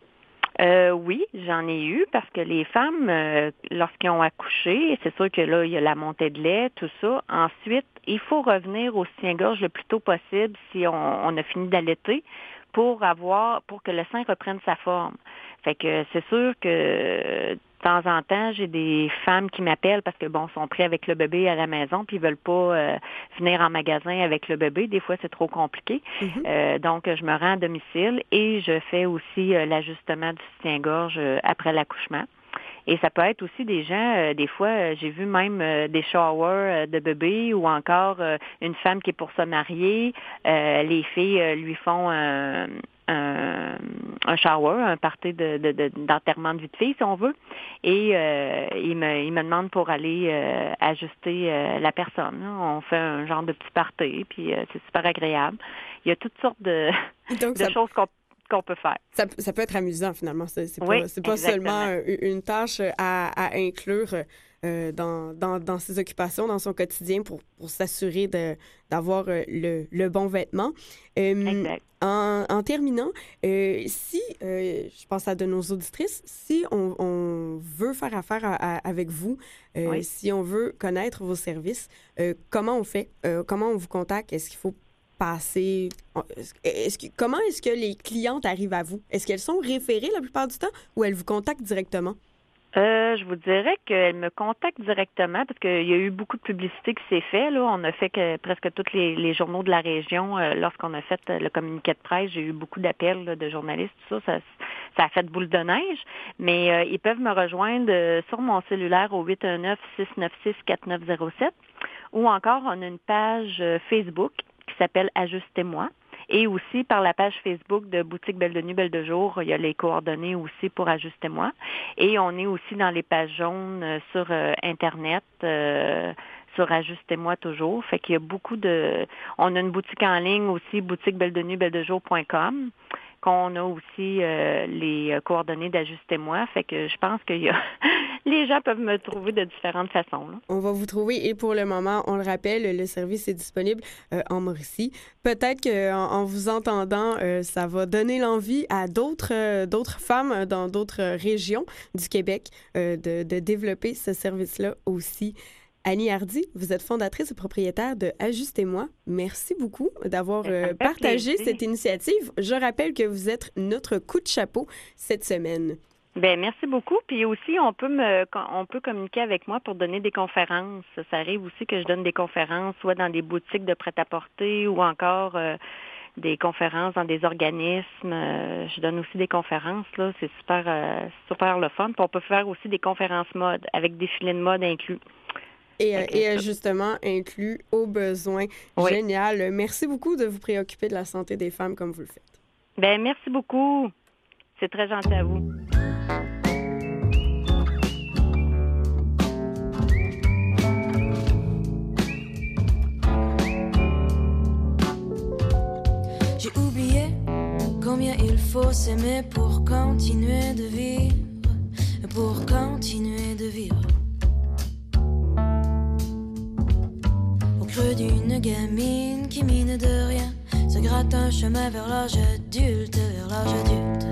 Euh, oui, j'en ai eu parce que les femmes, euh, lorsqu'elles ont accouché, c'est sûr que là, il y a la montée de lait, tout ça. Ensuite, il faut revenir au soutien-gorge le plus tôt possible si on, on a fini d'allaiter pour avoir, pour que le sein reprenne sa forme. Fait que c'est sûr que de temps en temps, j'ai des femmes qui m'appellent parce que bon, sont prêts avec le bébé à la maison, puis ils veulent pas euh, venir en magasin avec le bébé. Des fois, c'est trop compliqué. Mhm. Euh, donc, je me rends à domicile et je fais aussi euh, l'ajustement du soutien-gorge euh, après l'accouchement. Et ça peut être aussi des gens, euh, des fois, euh, j'ai vu même euh, des showers euh, de bébés ou encore euh, une femme qui est pour se marier. Euh, les filles euh, lui font un, un, un shower, un party de, de, de- d'enterrement de vie de fille, si on veut. Et euh, ils me, ils me demandent pour aller euh, ajuster euh, la personne. Là. On fait un genre de petit party, puis euh, c'est super agréable. Il y a toutes sortes de, Donc, de ça, choses qu'on, qu'on peut faire. ça, ça peut être amusant, finalement. C'est, c'est Oui, pas, c'est pas exactement. seulement euh, une tâche à, à inclure euh, dans, dans, dans ses occupations, dans son quotidien pour, pour s'assurer de, d'avoir euh, le, le bon vêtement. Euh, Exact. En, en terminant, euh, si, euh, je pense à de nos auditrices, si on, on veut faire affaire à- à- avec vous, euh, Oui. si on veut connaître vos services, euh, comment on fait? Euh, comment on vous contacte? Est-ce qu'il faut passer? Est-ce, est-ce que, comment est-ce que les clientes arrivent à vous? Est-ce qu'elles sont référées la plupart du temps ou elles vous contactent directement? Euh, je vous dirais qu'elle me contacte directement parce qu'il y a eu beaucoup de publicité qui s'est fait. Là. On a fait que presque tous les, les journaux de la région. Euh, lorsqu'on a fait euh, le communiqué de presse, j'ai eu beaucoup d'appels là, de journalistes, tout ça, ça. Ça a fait boule de neige. Mais euh, ils peuvent me rejoindre euh, sur mon cellulaire au huit un neuf, six neuf six, quatre neuf zéro sept ou encore on a une page euh, Facebook qui s'appelle Ajustez-moi. Et aussi, par la page Facebook de Boutique Belle de Nuit, Belle de Jour, il y a les coordonnées aussi pour Ajustez-moi. Et on est aussi dans les pages jaunes euh, sur euh, Internet, euh, sur Ajustez-moi toujours. Fait qu'il y a beaucoup de... On a une boutique en ligne aussi, boutique belle de nuit, belle de jour point com, qu'on a aussi euh, les coordonnées d'Ajustez-moi. Fait que je pense qu'il y a... Les gens peuvent me trouver de différentes façons. Là. On va vous trouver et pour le moment, on le rappelle, le service est disponible euh, en Mauricie. Peut-être qu'en en vous entendant, euh, ça va donner l'envie à d'autres, euh, d'autres femmes dans d'autres régions du Québec euh, de, de développer ce service-là aussi. Annie Hardy, vous êtes fondatrice et propriétaire de Ajustez-moi. Merci beaucoup d'avoir euh, partagé plaisir. cette initiative. Je rappelle que vous êtes notre coup de chapeau cette semaine. Ben merci beaucoup. Puis aussi, on peut me, on peut communiquer avec moi pour donner des conférences. Ça arrive aussi que je donne des conférences, soit dans des boutiques de prêt-à-porter ou encore euh, des conférences dans des organismes. Euh, je donne aussi des conférences. Là, c'est super, euh, super le fun. Puis on peut faire aussi des conférences mode avec défilés de mode inclus. Et, Ok, et ça. ajustement inclus au besoin. Oui. Génial. Merci beaucoup de vous préoccuper de la santé des femmes comme vous le faites. Ben merci beaucoup. C'est très gentil à vous. J'ai oublié combien il faut s'aimer pour continuer de vivre, pour continuer de vivre. Au creux d'une gamine qui mine de rien, se gratte un chemin vers l'âge adulte, vers l'âge adulte.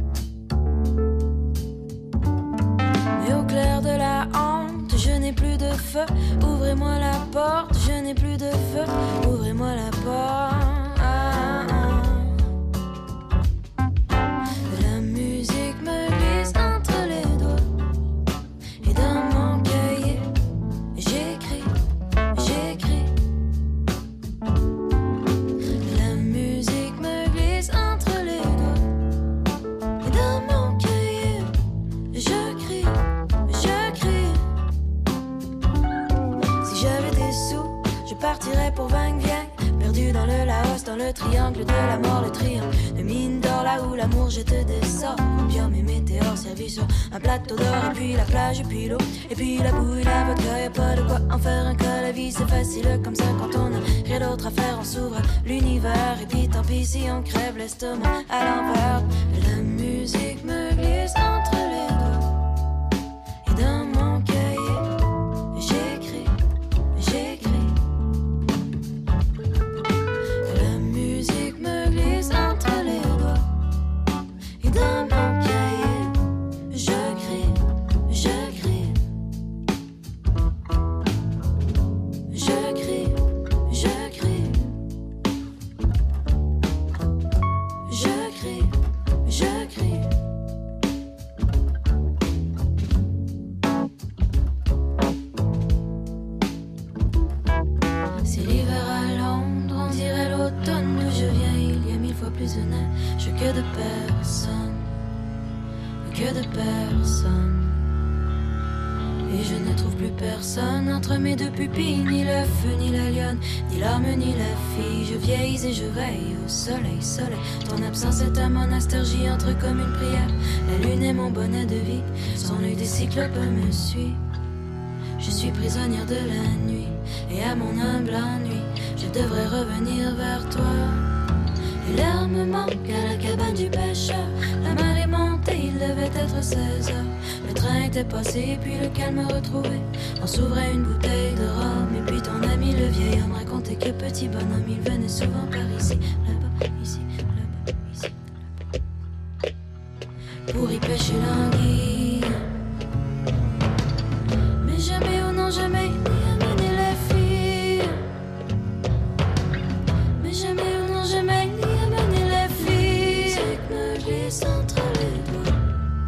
Mais au clair de la honte, je n'ai plus de de feu. Ouvrez-moi la porte, je n'ai plus de feu. Ouvrez-moi la porte. Ah, ah. La musique me glisse entre les doigts. Et dans mon cahier, j'écris, j'écris. La musique me glisse entre les doigts. Et dans mon cahier, je crie, je crie. Si j'avais des sous, je partirais pour Vang Vieng. Perdu dans le Laos, dans le triangle de la mort, le triomphe de mine d'or, là où l'amour jette des sorts. Opium et météores servis sur un plateau d'or. Et puis la plage, et puis l'eau, et puis la boue et la vodka. Y'a pas de quoi en faire un cas, la vie c'est facile comme ça. Quand on a rien d'autre à faire, on s'ouvre à l'univers. Et puis tant pis si on crève l'estomac à l'envers. La musique me glisse entre les doigts. Et dans mon cahier, j'écris, j'écris. La musique me glisse entre les doigts. Et dans mon cahier, je crie, je crie. Je crie, je crie. Je crie, je crie. C'est l'hiver à Londres, on dirait l'automne d'où je viens. Il y a mille fois plus de neige que de personnes, que de personnes. Et je ne trouve plus personne entre mes deux pupilles, ni le feu, ni la lionne, ni l'arme, ni la fille. Je vieillis et je veille au soleil, soleil. Ton absence est un monastère, j'y entre comme une prière. La lune est mon bonnet de vie, son œil des cyclopes me suit. Je suis prisonnière de la nuit, et à mon humble ennui, je devrais revenir vers toi. Et l'air me manque à la cabane du pêcheur. La mer est montée, il devait être seize heures. Le train était passé et puis le calme retrouvé. On s'ouvrait une bouteille de rhum. Et puis ton ami le vieil homme racontait que petit bonhomme, il venait souvent par ici, là-bas, ici, là-bas, ici, là-bas, pour y pêcher l'anguille. Mais jamais, oh non jamais, ni amener les filles. Mais jamais, oh non jamais, ni amener les filles. C'est que me glisse entre les doigts.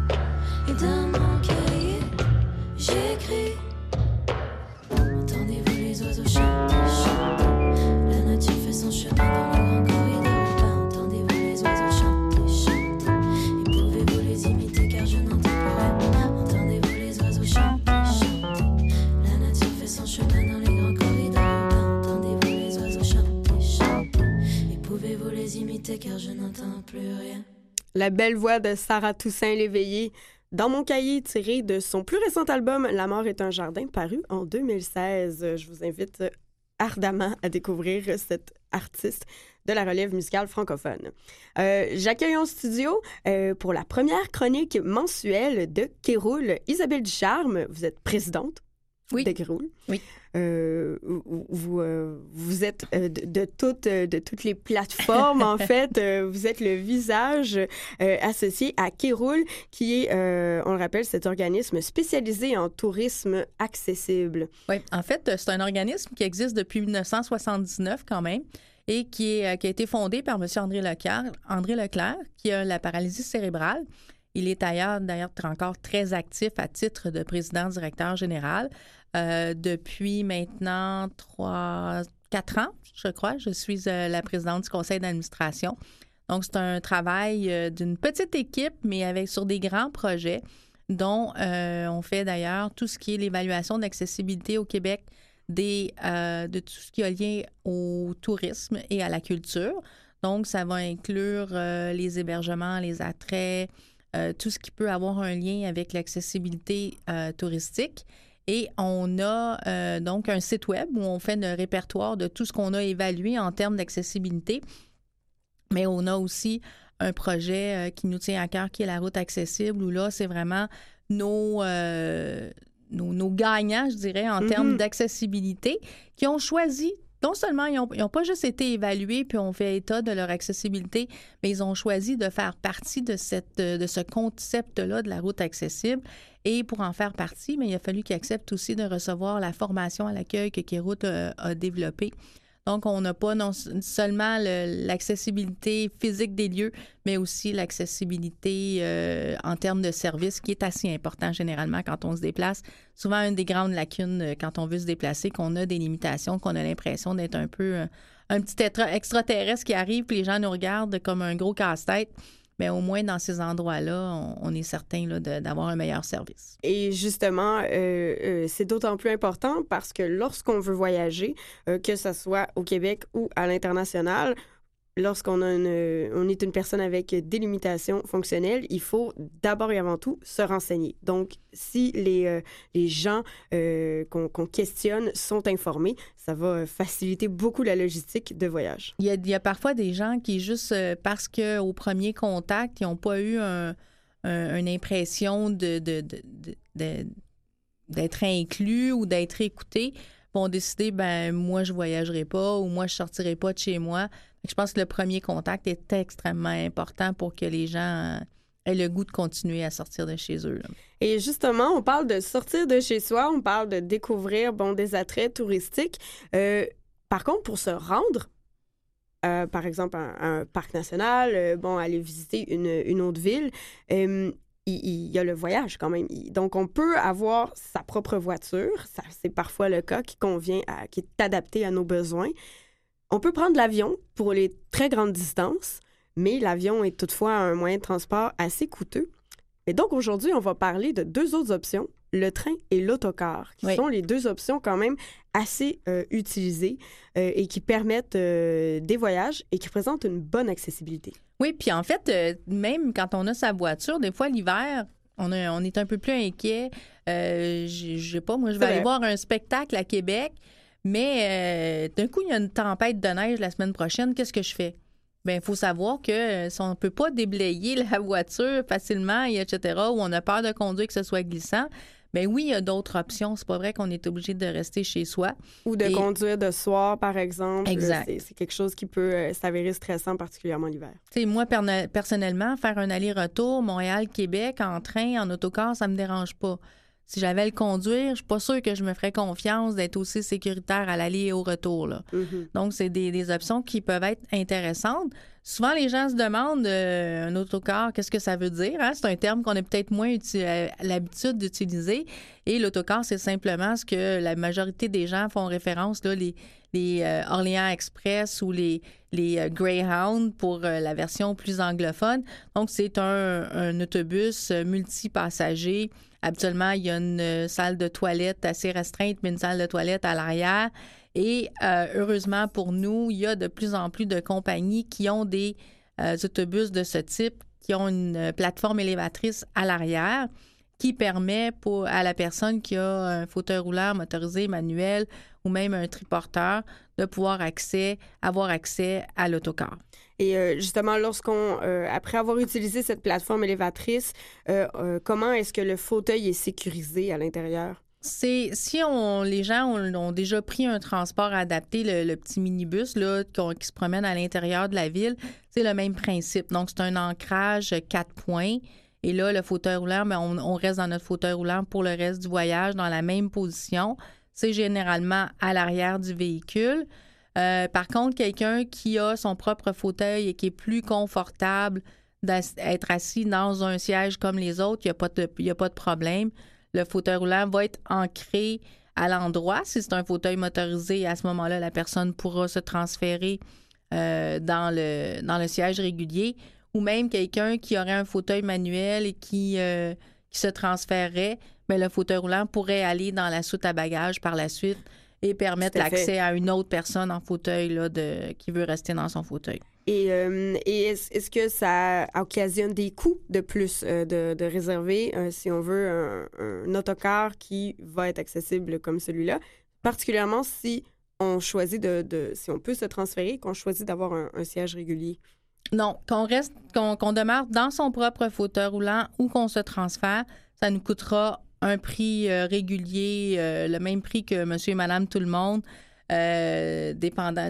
Et dans mon cahier, j'écris. Entendez-vous les oiseaux chanter, chanter. La nature fait son chemin dans le grand corridor urbain. Entendez-vous les oiseaux chanter, chanter. Et pouvez-vous les imiter car je n'entends plus rien. Entendez-vous les oiseaux chanter, chanter. La nature fait son chemin dans les grands corridors urbains. Entendez-vous les oiseaux chanter, chanter. Et pouvez-vous les imiter car je n'entends plus rien. La belle voix de Sarah Toussaint-Léveillé dans mon cahier, tiré de son plus récent album « La mort est un jardin » paru en deux mille seize. Je vous invite ardemment à découvrir cette artiste de la relève musicale francophone. Euh, J'accueille en studio euh, pour la première chronique mensuelle de Kéroul, Isabelle Ducharme. Vous êtes présidente oui. de Kéroul. Oui. Euh, vous, euh, vous êtes euh, de, de, toutes, de toutes les plateformes, en fait. Euh, vous êtes le visage euh, associé à Kéroul, qui est, euh, on le rappelle, cet organisme spécialisé en tourisme accessible. Oui, en fait, c'est un organisme qui existe depuis dix-neuf cent soixante-dix-neuf quand même et qui, est, qui a été fondé par M. André Leclerc, André Leclerc, qui a la paralysie cérébrale. Il est d'ailleurs, d'ailleurs encore très actif à titre de président-directeur général. Euh, depuis maintenant trois, quatre ans, je crois, je suis euh, la présidente du conseil d'administration. Donc, c'est un travail euh, d'une petite équipe, mais avec sur des grands projets, dont euh, on fait d'ailleurs tout ce qui est l'évaluation d'accessibilité au Québec des, euh, de tout ce qui a lien au tourisme et à la culture. Donc, ça va inclure euh, les hébergements, les attraits, euh, tout ce qui peut avoir un lien avec l'accessibilité euh, touristique. Et on a euh, donc un site web où on fait le répertoire de tout ce qu'on a évalué en termes d'accessibilité. Mais on a aussi un projet euh, qui nous tient à cœur, qui est la route accessible, où là, c'est vraiment nos, euh, nos, nos gagnants, je dirais, en mm-hmm. termes d'accessibilité, qui ont choisi non seulement ils n'ont pas juste été évalués puis ont fait état de leur accessibilité, mais ils ont choisi de faire partie de, cette, de ce concept-là de la route accessible. Et pour en faire partie, mais il a fallu qu'ils acceptent aussi de recevoir la formation à l'accueil que Kéroute a, a développée. Donc, on n'a pas non seulement le, l'accessibilité physique des lieux, mais aussi l'accessibilité euh, en termes de services, qui est assez important généralement quand on se déplace. Souvent, une des grandes lacunes euh, quand on veut se déplacer, qu'on a des limitations, qu'on a l'impression d'être un peu euh, un petit extra- extraterrestre qui arrive, puis les gens nous regardent comme un gros casse-tête. Mais au moins, dans ces endroits-là, on, on est certain là, de, d'avoir un meilleur service. Et justement, euh, euh, c'est d'autant plus important parce que lorsqu'on veut voyager, euh, que ce soit au Québec ou à l'international, lorsqu'on a une, on est une personne avec des limitations fonctionnelles, il faut d'abord et avant tout se renseigner. Donc, si les, euh, les gens euh, qu'on, qu'on questionne sont informés, ça va faciliter beaucoup la logistique de voyage. Il y a, il y a parfois des gens qui, juste euh, parce qu'au premier contact, ils n'ont pas eu un, un, une impression de, de, de, de, de, d'être inclus ou d'être écoutés, vont décider, ben moi, je ne voyagerai pas ou moi, je ne sortirai pas de chez moi. Je pense que le premier contact est extrêmement important pour que les gens aient le goût de continuer à sortir de chez eux. Là. Et justement, on parle de sortir de chez soi, on parle de découvrir bon, des attraits touristiques. Euh, par contre, pour se rendre, euh, par exemple, à un, un parc national, euh, bon, aller visiter une, une autre ville, euh, il, il y a le voyage quand même. Donc, on peut avoir sa propre voiture. Ça, c'est parfois le cas qui convient, à, qui est adapté à nos besoins. On peut prendre l'avion pour les très grandes distances, mais l'avion est toutefois un moyen de transport assez coûteux. Et donc, aujourd'hui, on va parler de deux autres options, le train et l'autocar, qui oui. sont les deux options quand même assez euh, utilisées euh, et qui permettent euh, des voyages et qui présentent une bonne accessibilité. Oui, puis en fait, euh, même quand on a sa voiture, des fois, l'hiver, on, a, on est un peu plus inquiet. Euh, je sais pas, moi, je vais aller voir un spectacle à Québec. Mais euh, d'un coup, il y a une tempête de neige la semaine prochaine. Qu'est-ce que je fais? Bien, il faut savoir que euh, si on ne peut pas déblayer la voiture facilement, et cetera, ou on a peur de conduire que ce soit glissant, bien oui, il y a d'autres options. C'est pas vrai qu'on est obligé de rester chez soi. Ou de et... conduire de soir, par exemple. Exact. C'est, c'est quelque chose qui peut euh, s'avérer stressant, particulièrement l'hiver. Tu sais, moi, per- personnellement, faire un aller-retour Montréal-Québec en train, en autocar, ça me dérange pas. Si j'avais à le conduire, je suis pas sûre que je me ferais confiance d'être aussi sécuritaire à l'aller et au retour. Là. Mm-hmm. Donc, c'est des, des options qui peuvent être intéressantes. Souvent, les gens se demandent euh, un autocar, qu'est-ce que ça veut dire? Hein? C'est un terme qu'on a peut-être moins uti- l'habitude d'utiliser. Et l'autocar, c'est simplement ce que la majorité des gens font référence, là, les, les euh, Orléans Express ou les, les euh, Greyhound pour euh, la version plus anglophone. Donc, c'est un, un autobus multipassager. Habituellement, il y a une salle de toilette assez restreinte, mais une salle de toilette à l'arrière. Et euh, heureusement pour nous, il y a de plus en plus de compagnies qui ont des euh, autobus de ce type, qui ont une plateforme élévatrice à l'arrière qui permet pour, à la personne qui a un fauteuil roulant motorisé, manuel ou même un triporteur de pouvoir accès, avoir accès à l'autocar. Et euh, justement, lorsqu'on, euh, après avoir utilisé cette plateforme élévatrice, euh, euh, comment est-ce que le fauteuil est sécurisé à l'intérieur? C'est si on, les gens ont, ont déjà pris un transport adapté, le, le petit minibus là, qui se promène à l'intérieur de la ville, c'est le même principe. Donc, c'est un ancrage quatre points. Et là, le fauteuil roulant, bien, on, on reste dans notre fauteuil roulant pour le reste du voyage, dans la même position. C'est généralement à l'arrière du véhicule. Euh, par contre, quelqu'un qui a son propre fauteuil et qui est plus confortable d'être assis dans un siège comme les autres, il n'y a pas de, il n'y a pas de problème. Le fauteuil roulant va être ancré à l'endroit. Si c'est un fauteuil motorisé, à ce moment-là, la personne pourra se transférer euh, dans le, dans le siège régulier. Ou même quelqu'un qui aurait un fauteuil manuel et qui, euh, qui se transférerait, bien, le fauteuil roulant pourrait aller dans la soute à bagages par la suite et permettre l'accès fait. à une autre personne en fauteuil là, de, qui veut rester dans son fauteuil. Et, euh, et est-ce, est-ce que ça occasionne des coûts de plus euh, de, de réserver, euh, si on veut, un, un autocar qui va être accessible comme celui-là, particulièrement si on choisit de, de si on peut se transférer, qu'on choisit d'avoir un, un siège régulier? Non, qu'on reste, qu'on, qu'on demeure dans son propre fauteuil roulant ou qu'on se transfère, ça nous coûtera un prix euh, régulier, euh, le même prix que monsieur et madame tout le monde. euh, dépendant,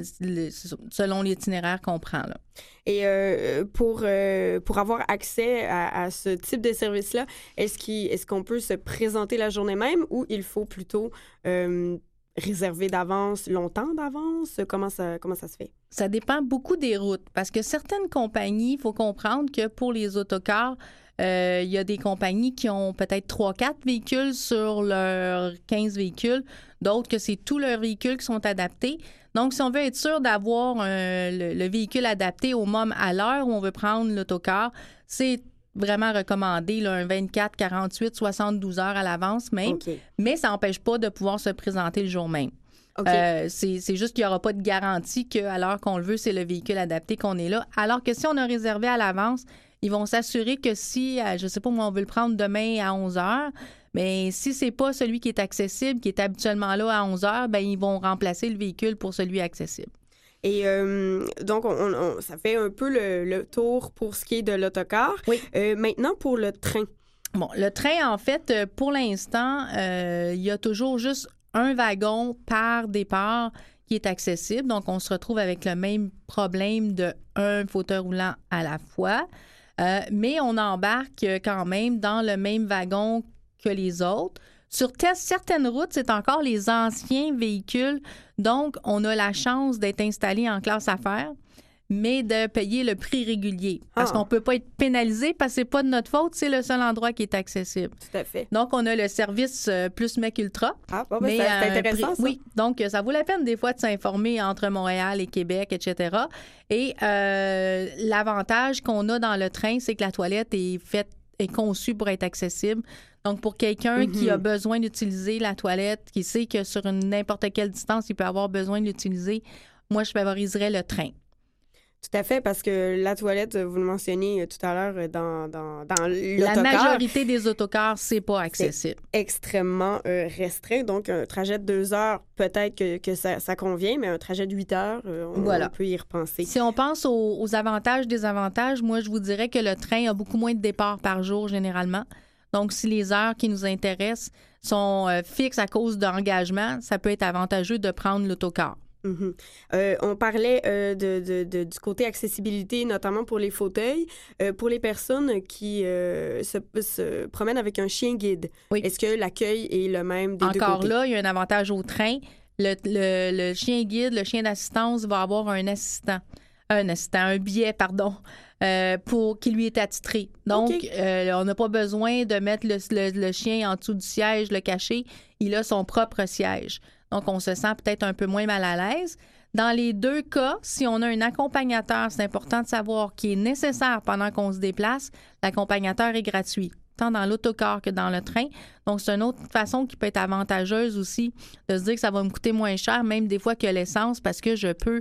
selon l'itinéraire qu'on prend, là. Et euh, pour, euh, pour avoir accès à, à ce type de service-là, est-ce, qu'il, est-ce qu'on peut se présenter la journée même ou il faut plutôt euh, réserver d'avance, longtemps d'avance? Comment ça, comment ça se fait? Ça dépend beaucoup des routes parce que certaines compagnies, il faut comprendre que pour les autocars, euh, il y a des compagnies qui ont peut-être trois quatre véhicules sur leurs quinze véhicules, d'autres que c'est tous leurs véhicules qui sont adaptés. Donc, si on veut être sûr d'avoir euh, le, le véhicule adapté au moment à l'heure où on veut prendre l'autocar, c'est vraiment recommandé là, un vingt-quatre, quarante-huit, soixante-douze heures à l'avance même, Okay. mais ça n'empêche pas de pouvoir se présenter le jour même. Okay. Euh, c'est, c'est juste qu'il n'y aura pas de garantie qu'à l'heure qu'on le veut, c'est le véhicule adapté qu'on est là. Alors que si on a réservé à l'avance, ils vont s'assurer que si, je ne sais pas, moi, on veut le prendre demain à onze heures, mais si ce n'est pas celui qui est accessible, qui est habituellement là à onze heures, bien, ils vont remplacer le véhicule pour celui accessible. Et euh, donc, on, on, ça fait un peu le, le tour pour ce qui est de l'autocar. Oui. Euh, maintenant, pour le train. Bon, le train, en fait, pour l'instant, euh, il y a toujours juste un wagon par départ qui est accessible. Donc, on se retrouve avec le même problème de un fauteuil roulant à la fois. Euh, mais on embarque quand même dans le même wagon que les autres. Sur t- certaines routes, c'est encore les anciens véhicules. Donc, on a la chance d'être installé en classe affaires, mais de payer le prix régulier. Parce Ah. qu'on ne peut pas être pénalisé parce que ce n'est pas de notre faute, c'est le seul endroit qui est accessible. Tout à fait. Donc, on a le service euh, Plus Mec Ultra. Ah, bon, ben, mais c'est, c'est à un intéressant, prix- ça. Oui, donc euh, ça vaut la peine des fois de s'informer entre Montréal et Québec, et cetera. Et euh, l'avantage qu'on a dans le train, c'est que la toilette est faite, est conçue pour être accessible. Donc, pour quelqu'un Mm-hmm. qui a besoin d'utiliser la toilette, qui sait que sur une n'importe quelle distance, il peut avoir besoin de l'utiliser, moi, je favoriserais le train. Tout à fait, parce que la toilette, vous le mentionnez tout à l'heure, dans, dans, dans La l'autocar, majorité des autocars, c'est pas accessible. extrêmement euh, restreint. Donc, un trajet de deux heures, peut-être que, que ça, ça convient, mais un trajet de huit heures, euh, on, Voilà. on peut y repenser. Si on pense aux, aux avantages, désavantages, moi, je vous dirais que le train a beaucoup moins de départs par jour, généralement. Donc, si les heures qui nous intéressent sont euh, fixes à cause d'engagement, ça peut être avantageux de prendre l'autocar. Mm-hmm. Euh, on parlait euh, de, de, de, du côté accessibilité, notamment pour les fauteuils. Euh, pour les personnes qui euh, se, se promènent avec un chien guide, Oui. est-ce que l'accueil est le même des deux Encore côtés? là, il y a un avantage au train. Le, le, le chien guide, le chien d'assistance va avoir un assistant, un assistant, un billet, pardon, euh, pour qui lui est attitré. Donc, OK. euh, on n'a pas besoin de mettre le, le, le chien en dessous du siège, le cacher. Il a son propre siège. Donc, on se sent peut-être un peu moins mal à l'aise. Dans les deux cas, si on a un accompagnateur, c'est important de savoir qu'il est nécessaire pendant qu'on se déplace. L'accompagnateur est gratuit, tant dans l'autocar que dans le train. Donc, c'est une autre façon qui peut être avantageuse aussi de se dire que ça va me coûter moins cher, même des fois que l'essence, parce que je peux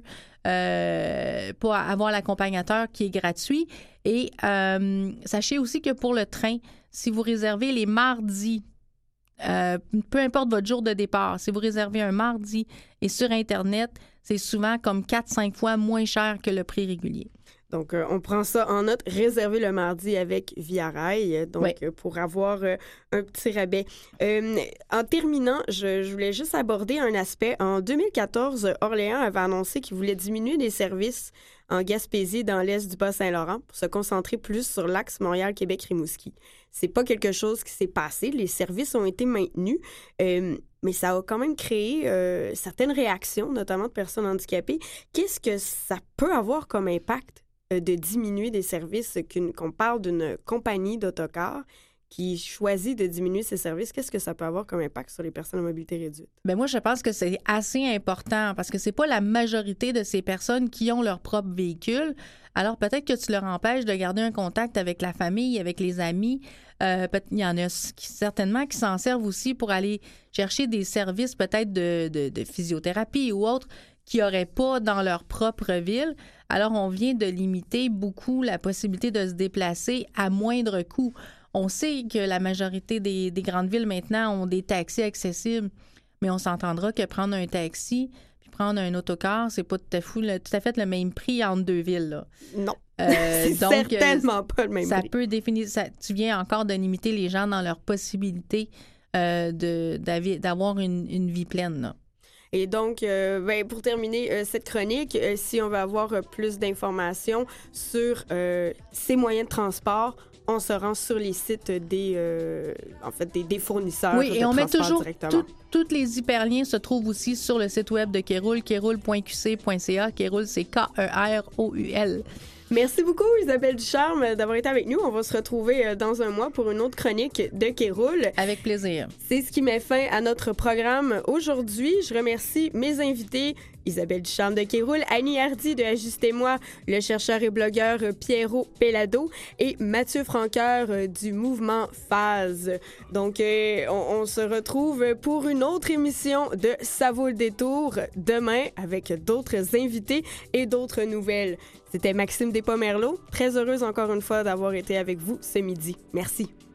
euh, pas avoir l'accompagnateur qui est gratuit. Et euh, sachez aussi que pour le train, si vous réservez les mardis, Euh, peu importe votre jour de départ, si vous réservez un mardi et sur Internet, c'est souvent comme quatre à cinq fois moins cher que le prix régulier. Donc, euh, on prend ça en note. Réserver le mardi avec Via Rail, euh, donc Oui. euh, pour avoir euh, un petit rabais. Euh, en terminant, je, je voulais juste aborder un aspect. En deux mille quatorze, Orléans avait annoncé qu'il voulait diminuer les services en Gaspésie dans l'est du Bas-Saint-Laurent pour se concentrer plus sur l'axe Montréal-Québec-Rimouski. C'est pas quelque chose qui s'est passé. Les services ont été maintenus, euh, mais ça a quand même créé euh, certaines réactions, notamment de personnes handicapées. Qu'est-ce que ça peut avoir comme impact euh, de diminuer des services, qu'une, qu'on parle d'une compagnie d'autocars qui choisit de diminuer ses services? Qu'est-ce que ça peut avoir comme impact sur les personnes à mobilité réduite? Bien, moi, je pense que c'est assez important parce que c'est pas la majorité de ces personnes qui ont leur propre véhicule. Alors, peut-être que tu leur empêches de garder un contact avec la famille, avec les amis. Euh, il y en a qui, certainement qui s'en servent aussi pour aller chercher des services peut-être de, de, de physiothérapie ou autres qui n'auraient pas dans leur propre ville. Alors, on vient de limiter beaucoup la possibilité de se déplacer à moindre coût. On sait que la majorité des, des grandes villes maintenant ont des taxis accessibles, mais on s'entendra que prendre un taxi puis prendre un autocar, c'est pas tout à, fou, le, tout à fait le même prix entre deux villes. Là. Non. Euh, c'est donc, certainement pas le même ça prix. peut définir, ça, tu viens encore de limiter les gens dans leur possibilité euh, de, d'avoir une, une vie pleine. Là. Et donc, euh, ben, pour terminer euh, cette chronique, euh, si on veut avoir euh, plus d'informations sur euh, ces moyens de transport, on se rend sur les sites des, euh, en fait, des, des fournisseurs. Oui, de et on met transport toujours directement. tout, tous les hyperliens se trouvent aussi sur le site web de Kéroul, kéroul point q c point c a. Kéroul, c'est K E R O U L. Merci beaucoup, Isabelle Ducharme, d'avoir été avec nous. On va se retrouver dans un mois pour une autre chronique de Kéroul. Avec plaisir. C'est ce qui met fin à notre programme aujourd'hui. Je remercie mes invités, Isabelle Ducharme de Kéroul, Annie Hardy de Ajustez-moi, le chercheur et blogueur Piero Pellado et Mathieu Franqueur du mouvement Phase. Donc, euh, on, on se retrouve pour une autre émission de Ça vaut le détour demain avec d'autres invités et d'autres nouvelles. C'était Maxime Despas-Merleau. Très heureuse encore une fois d'avoir été avec vous ce midi. Merci.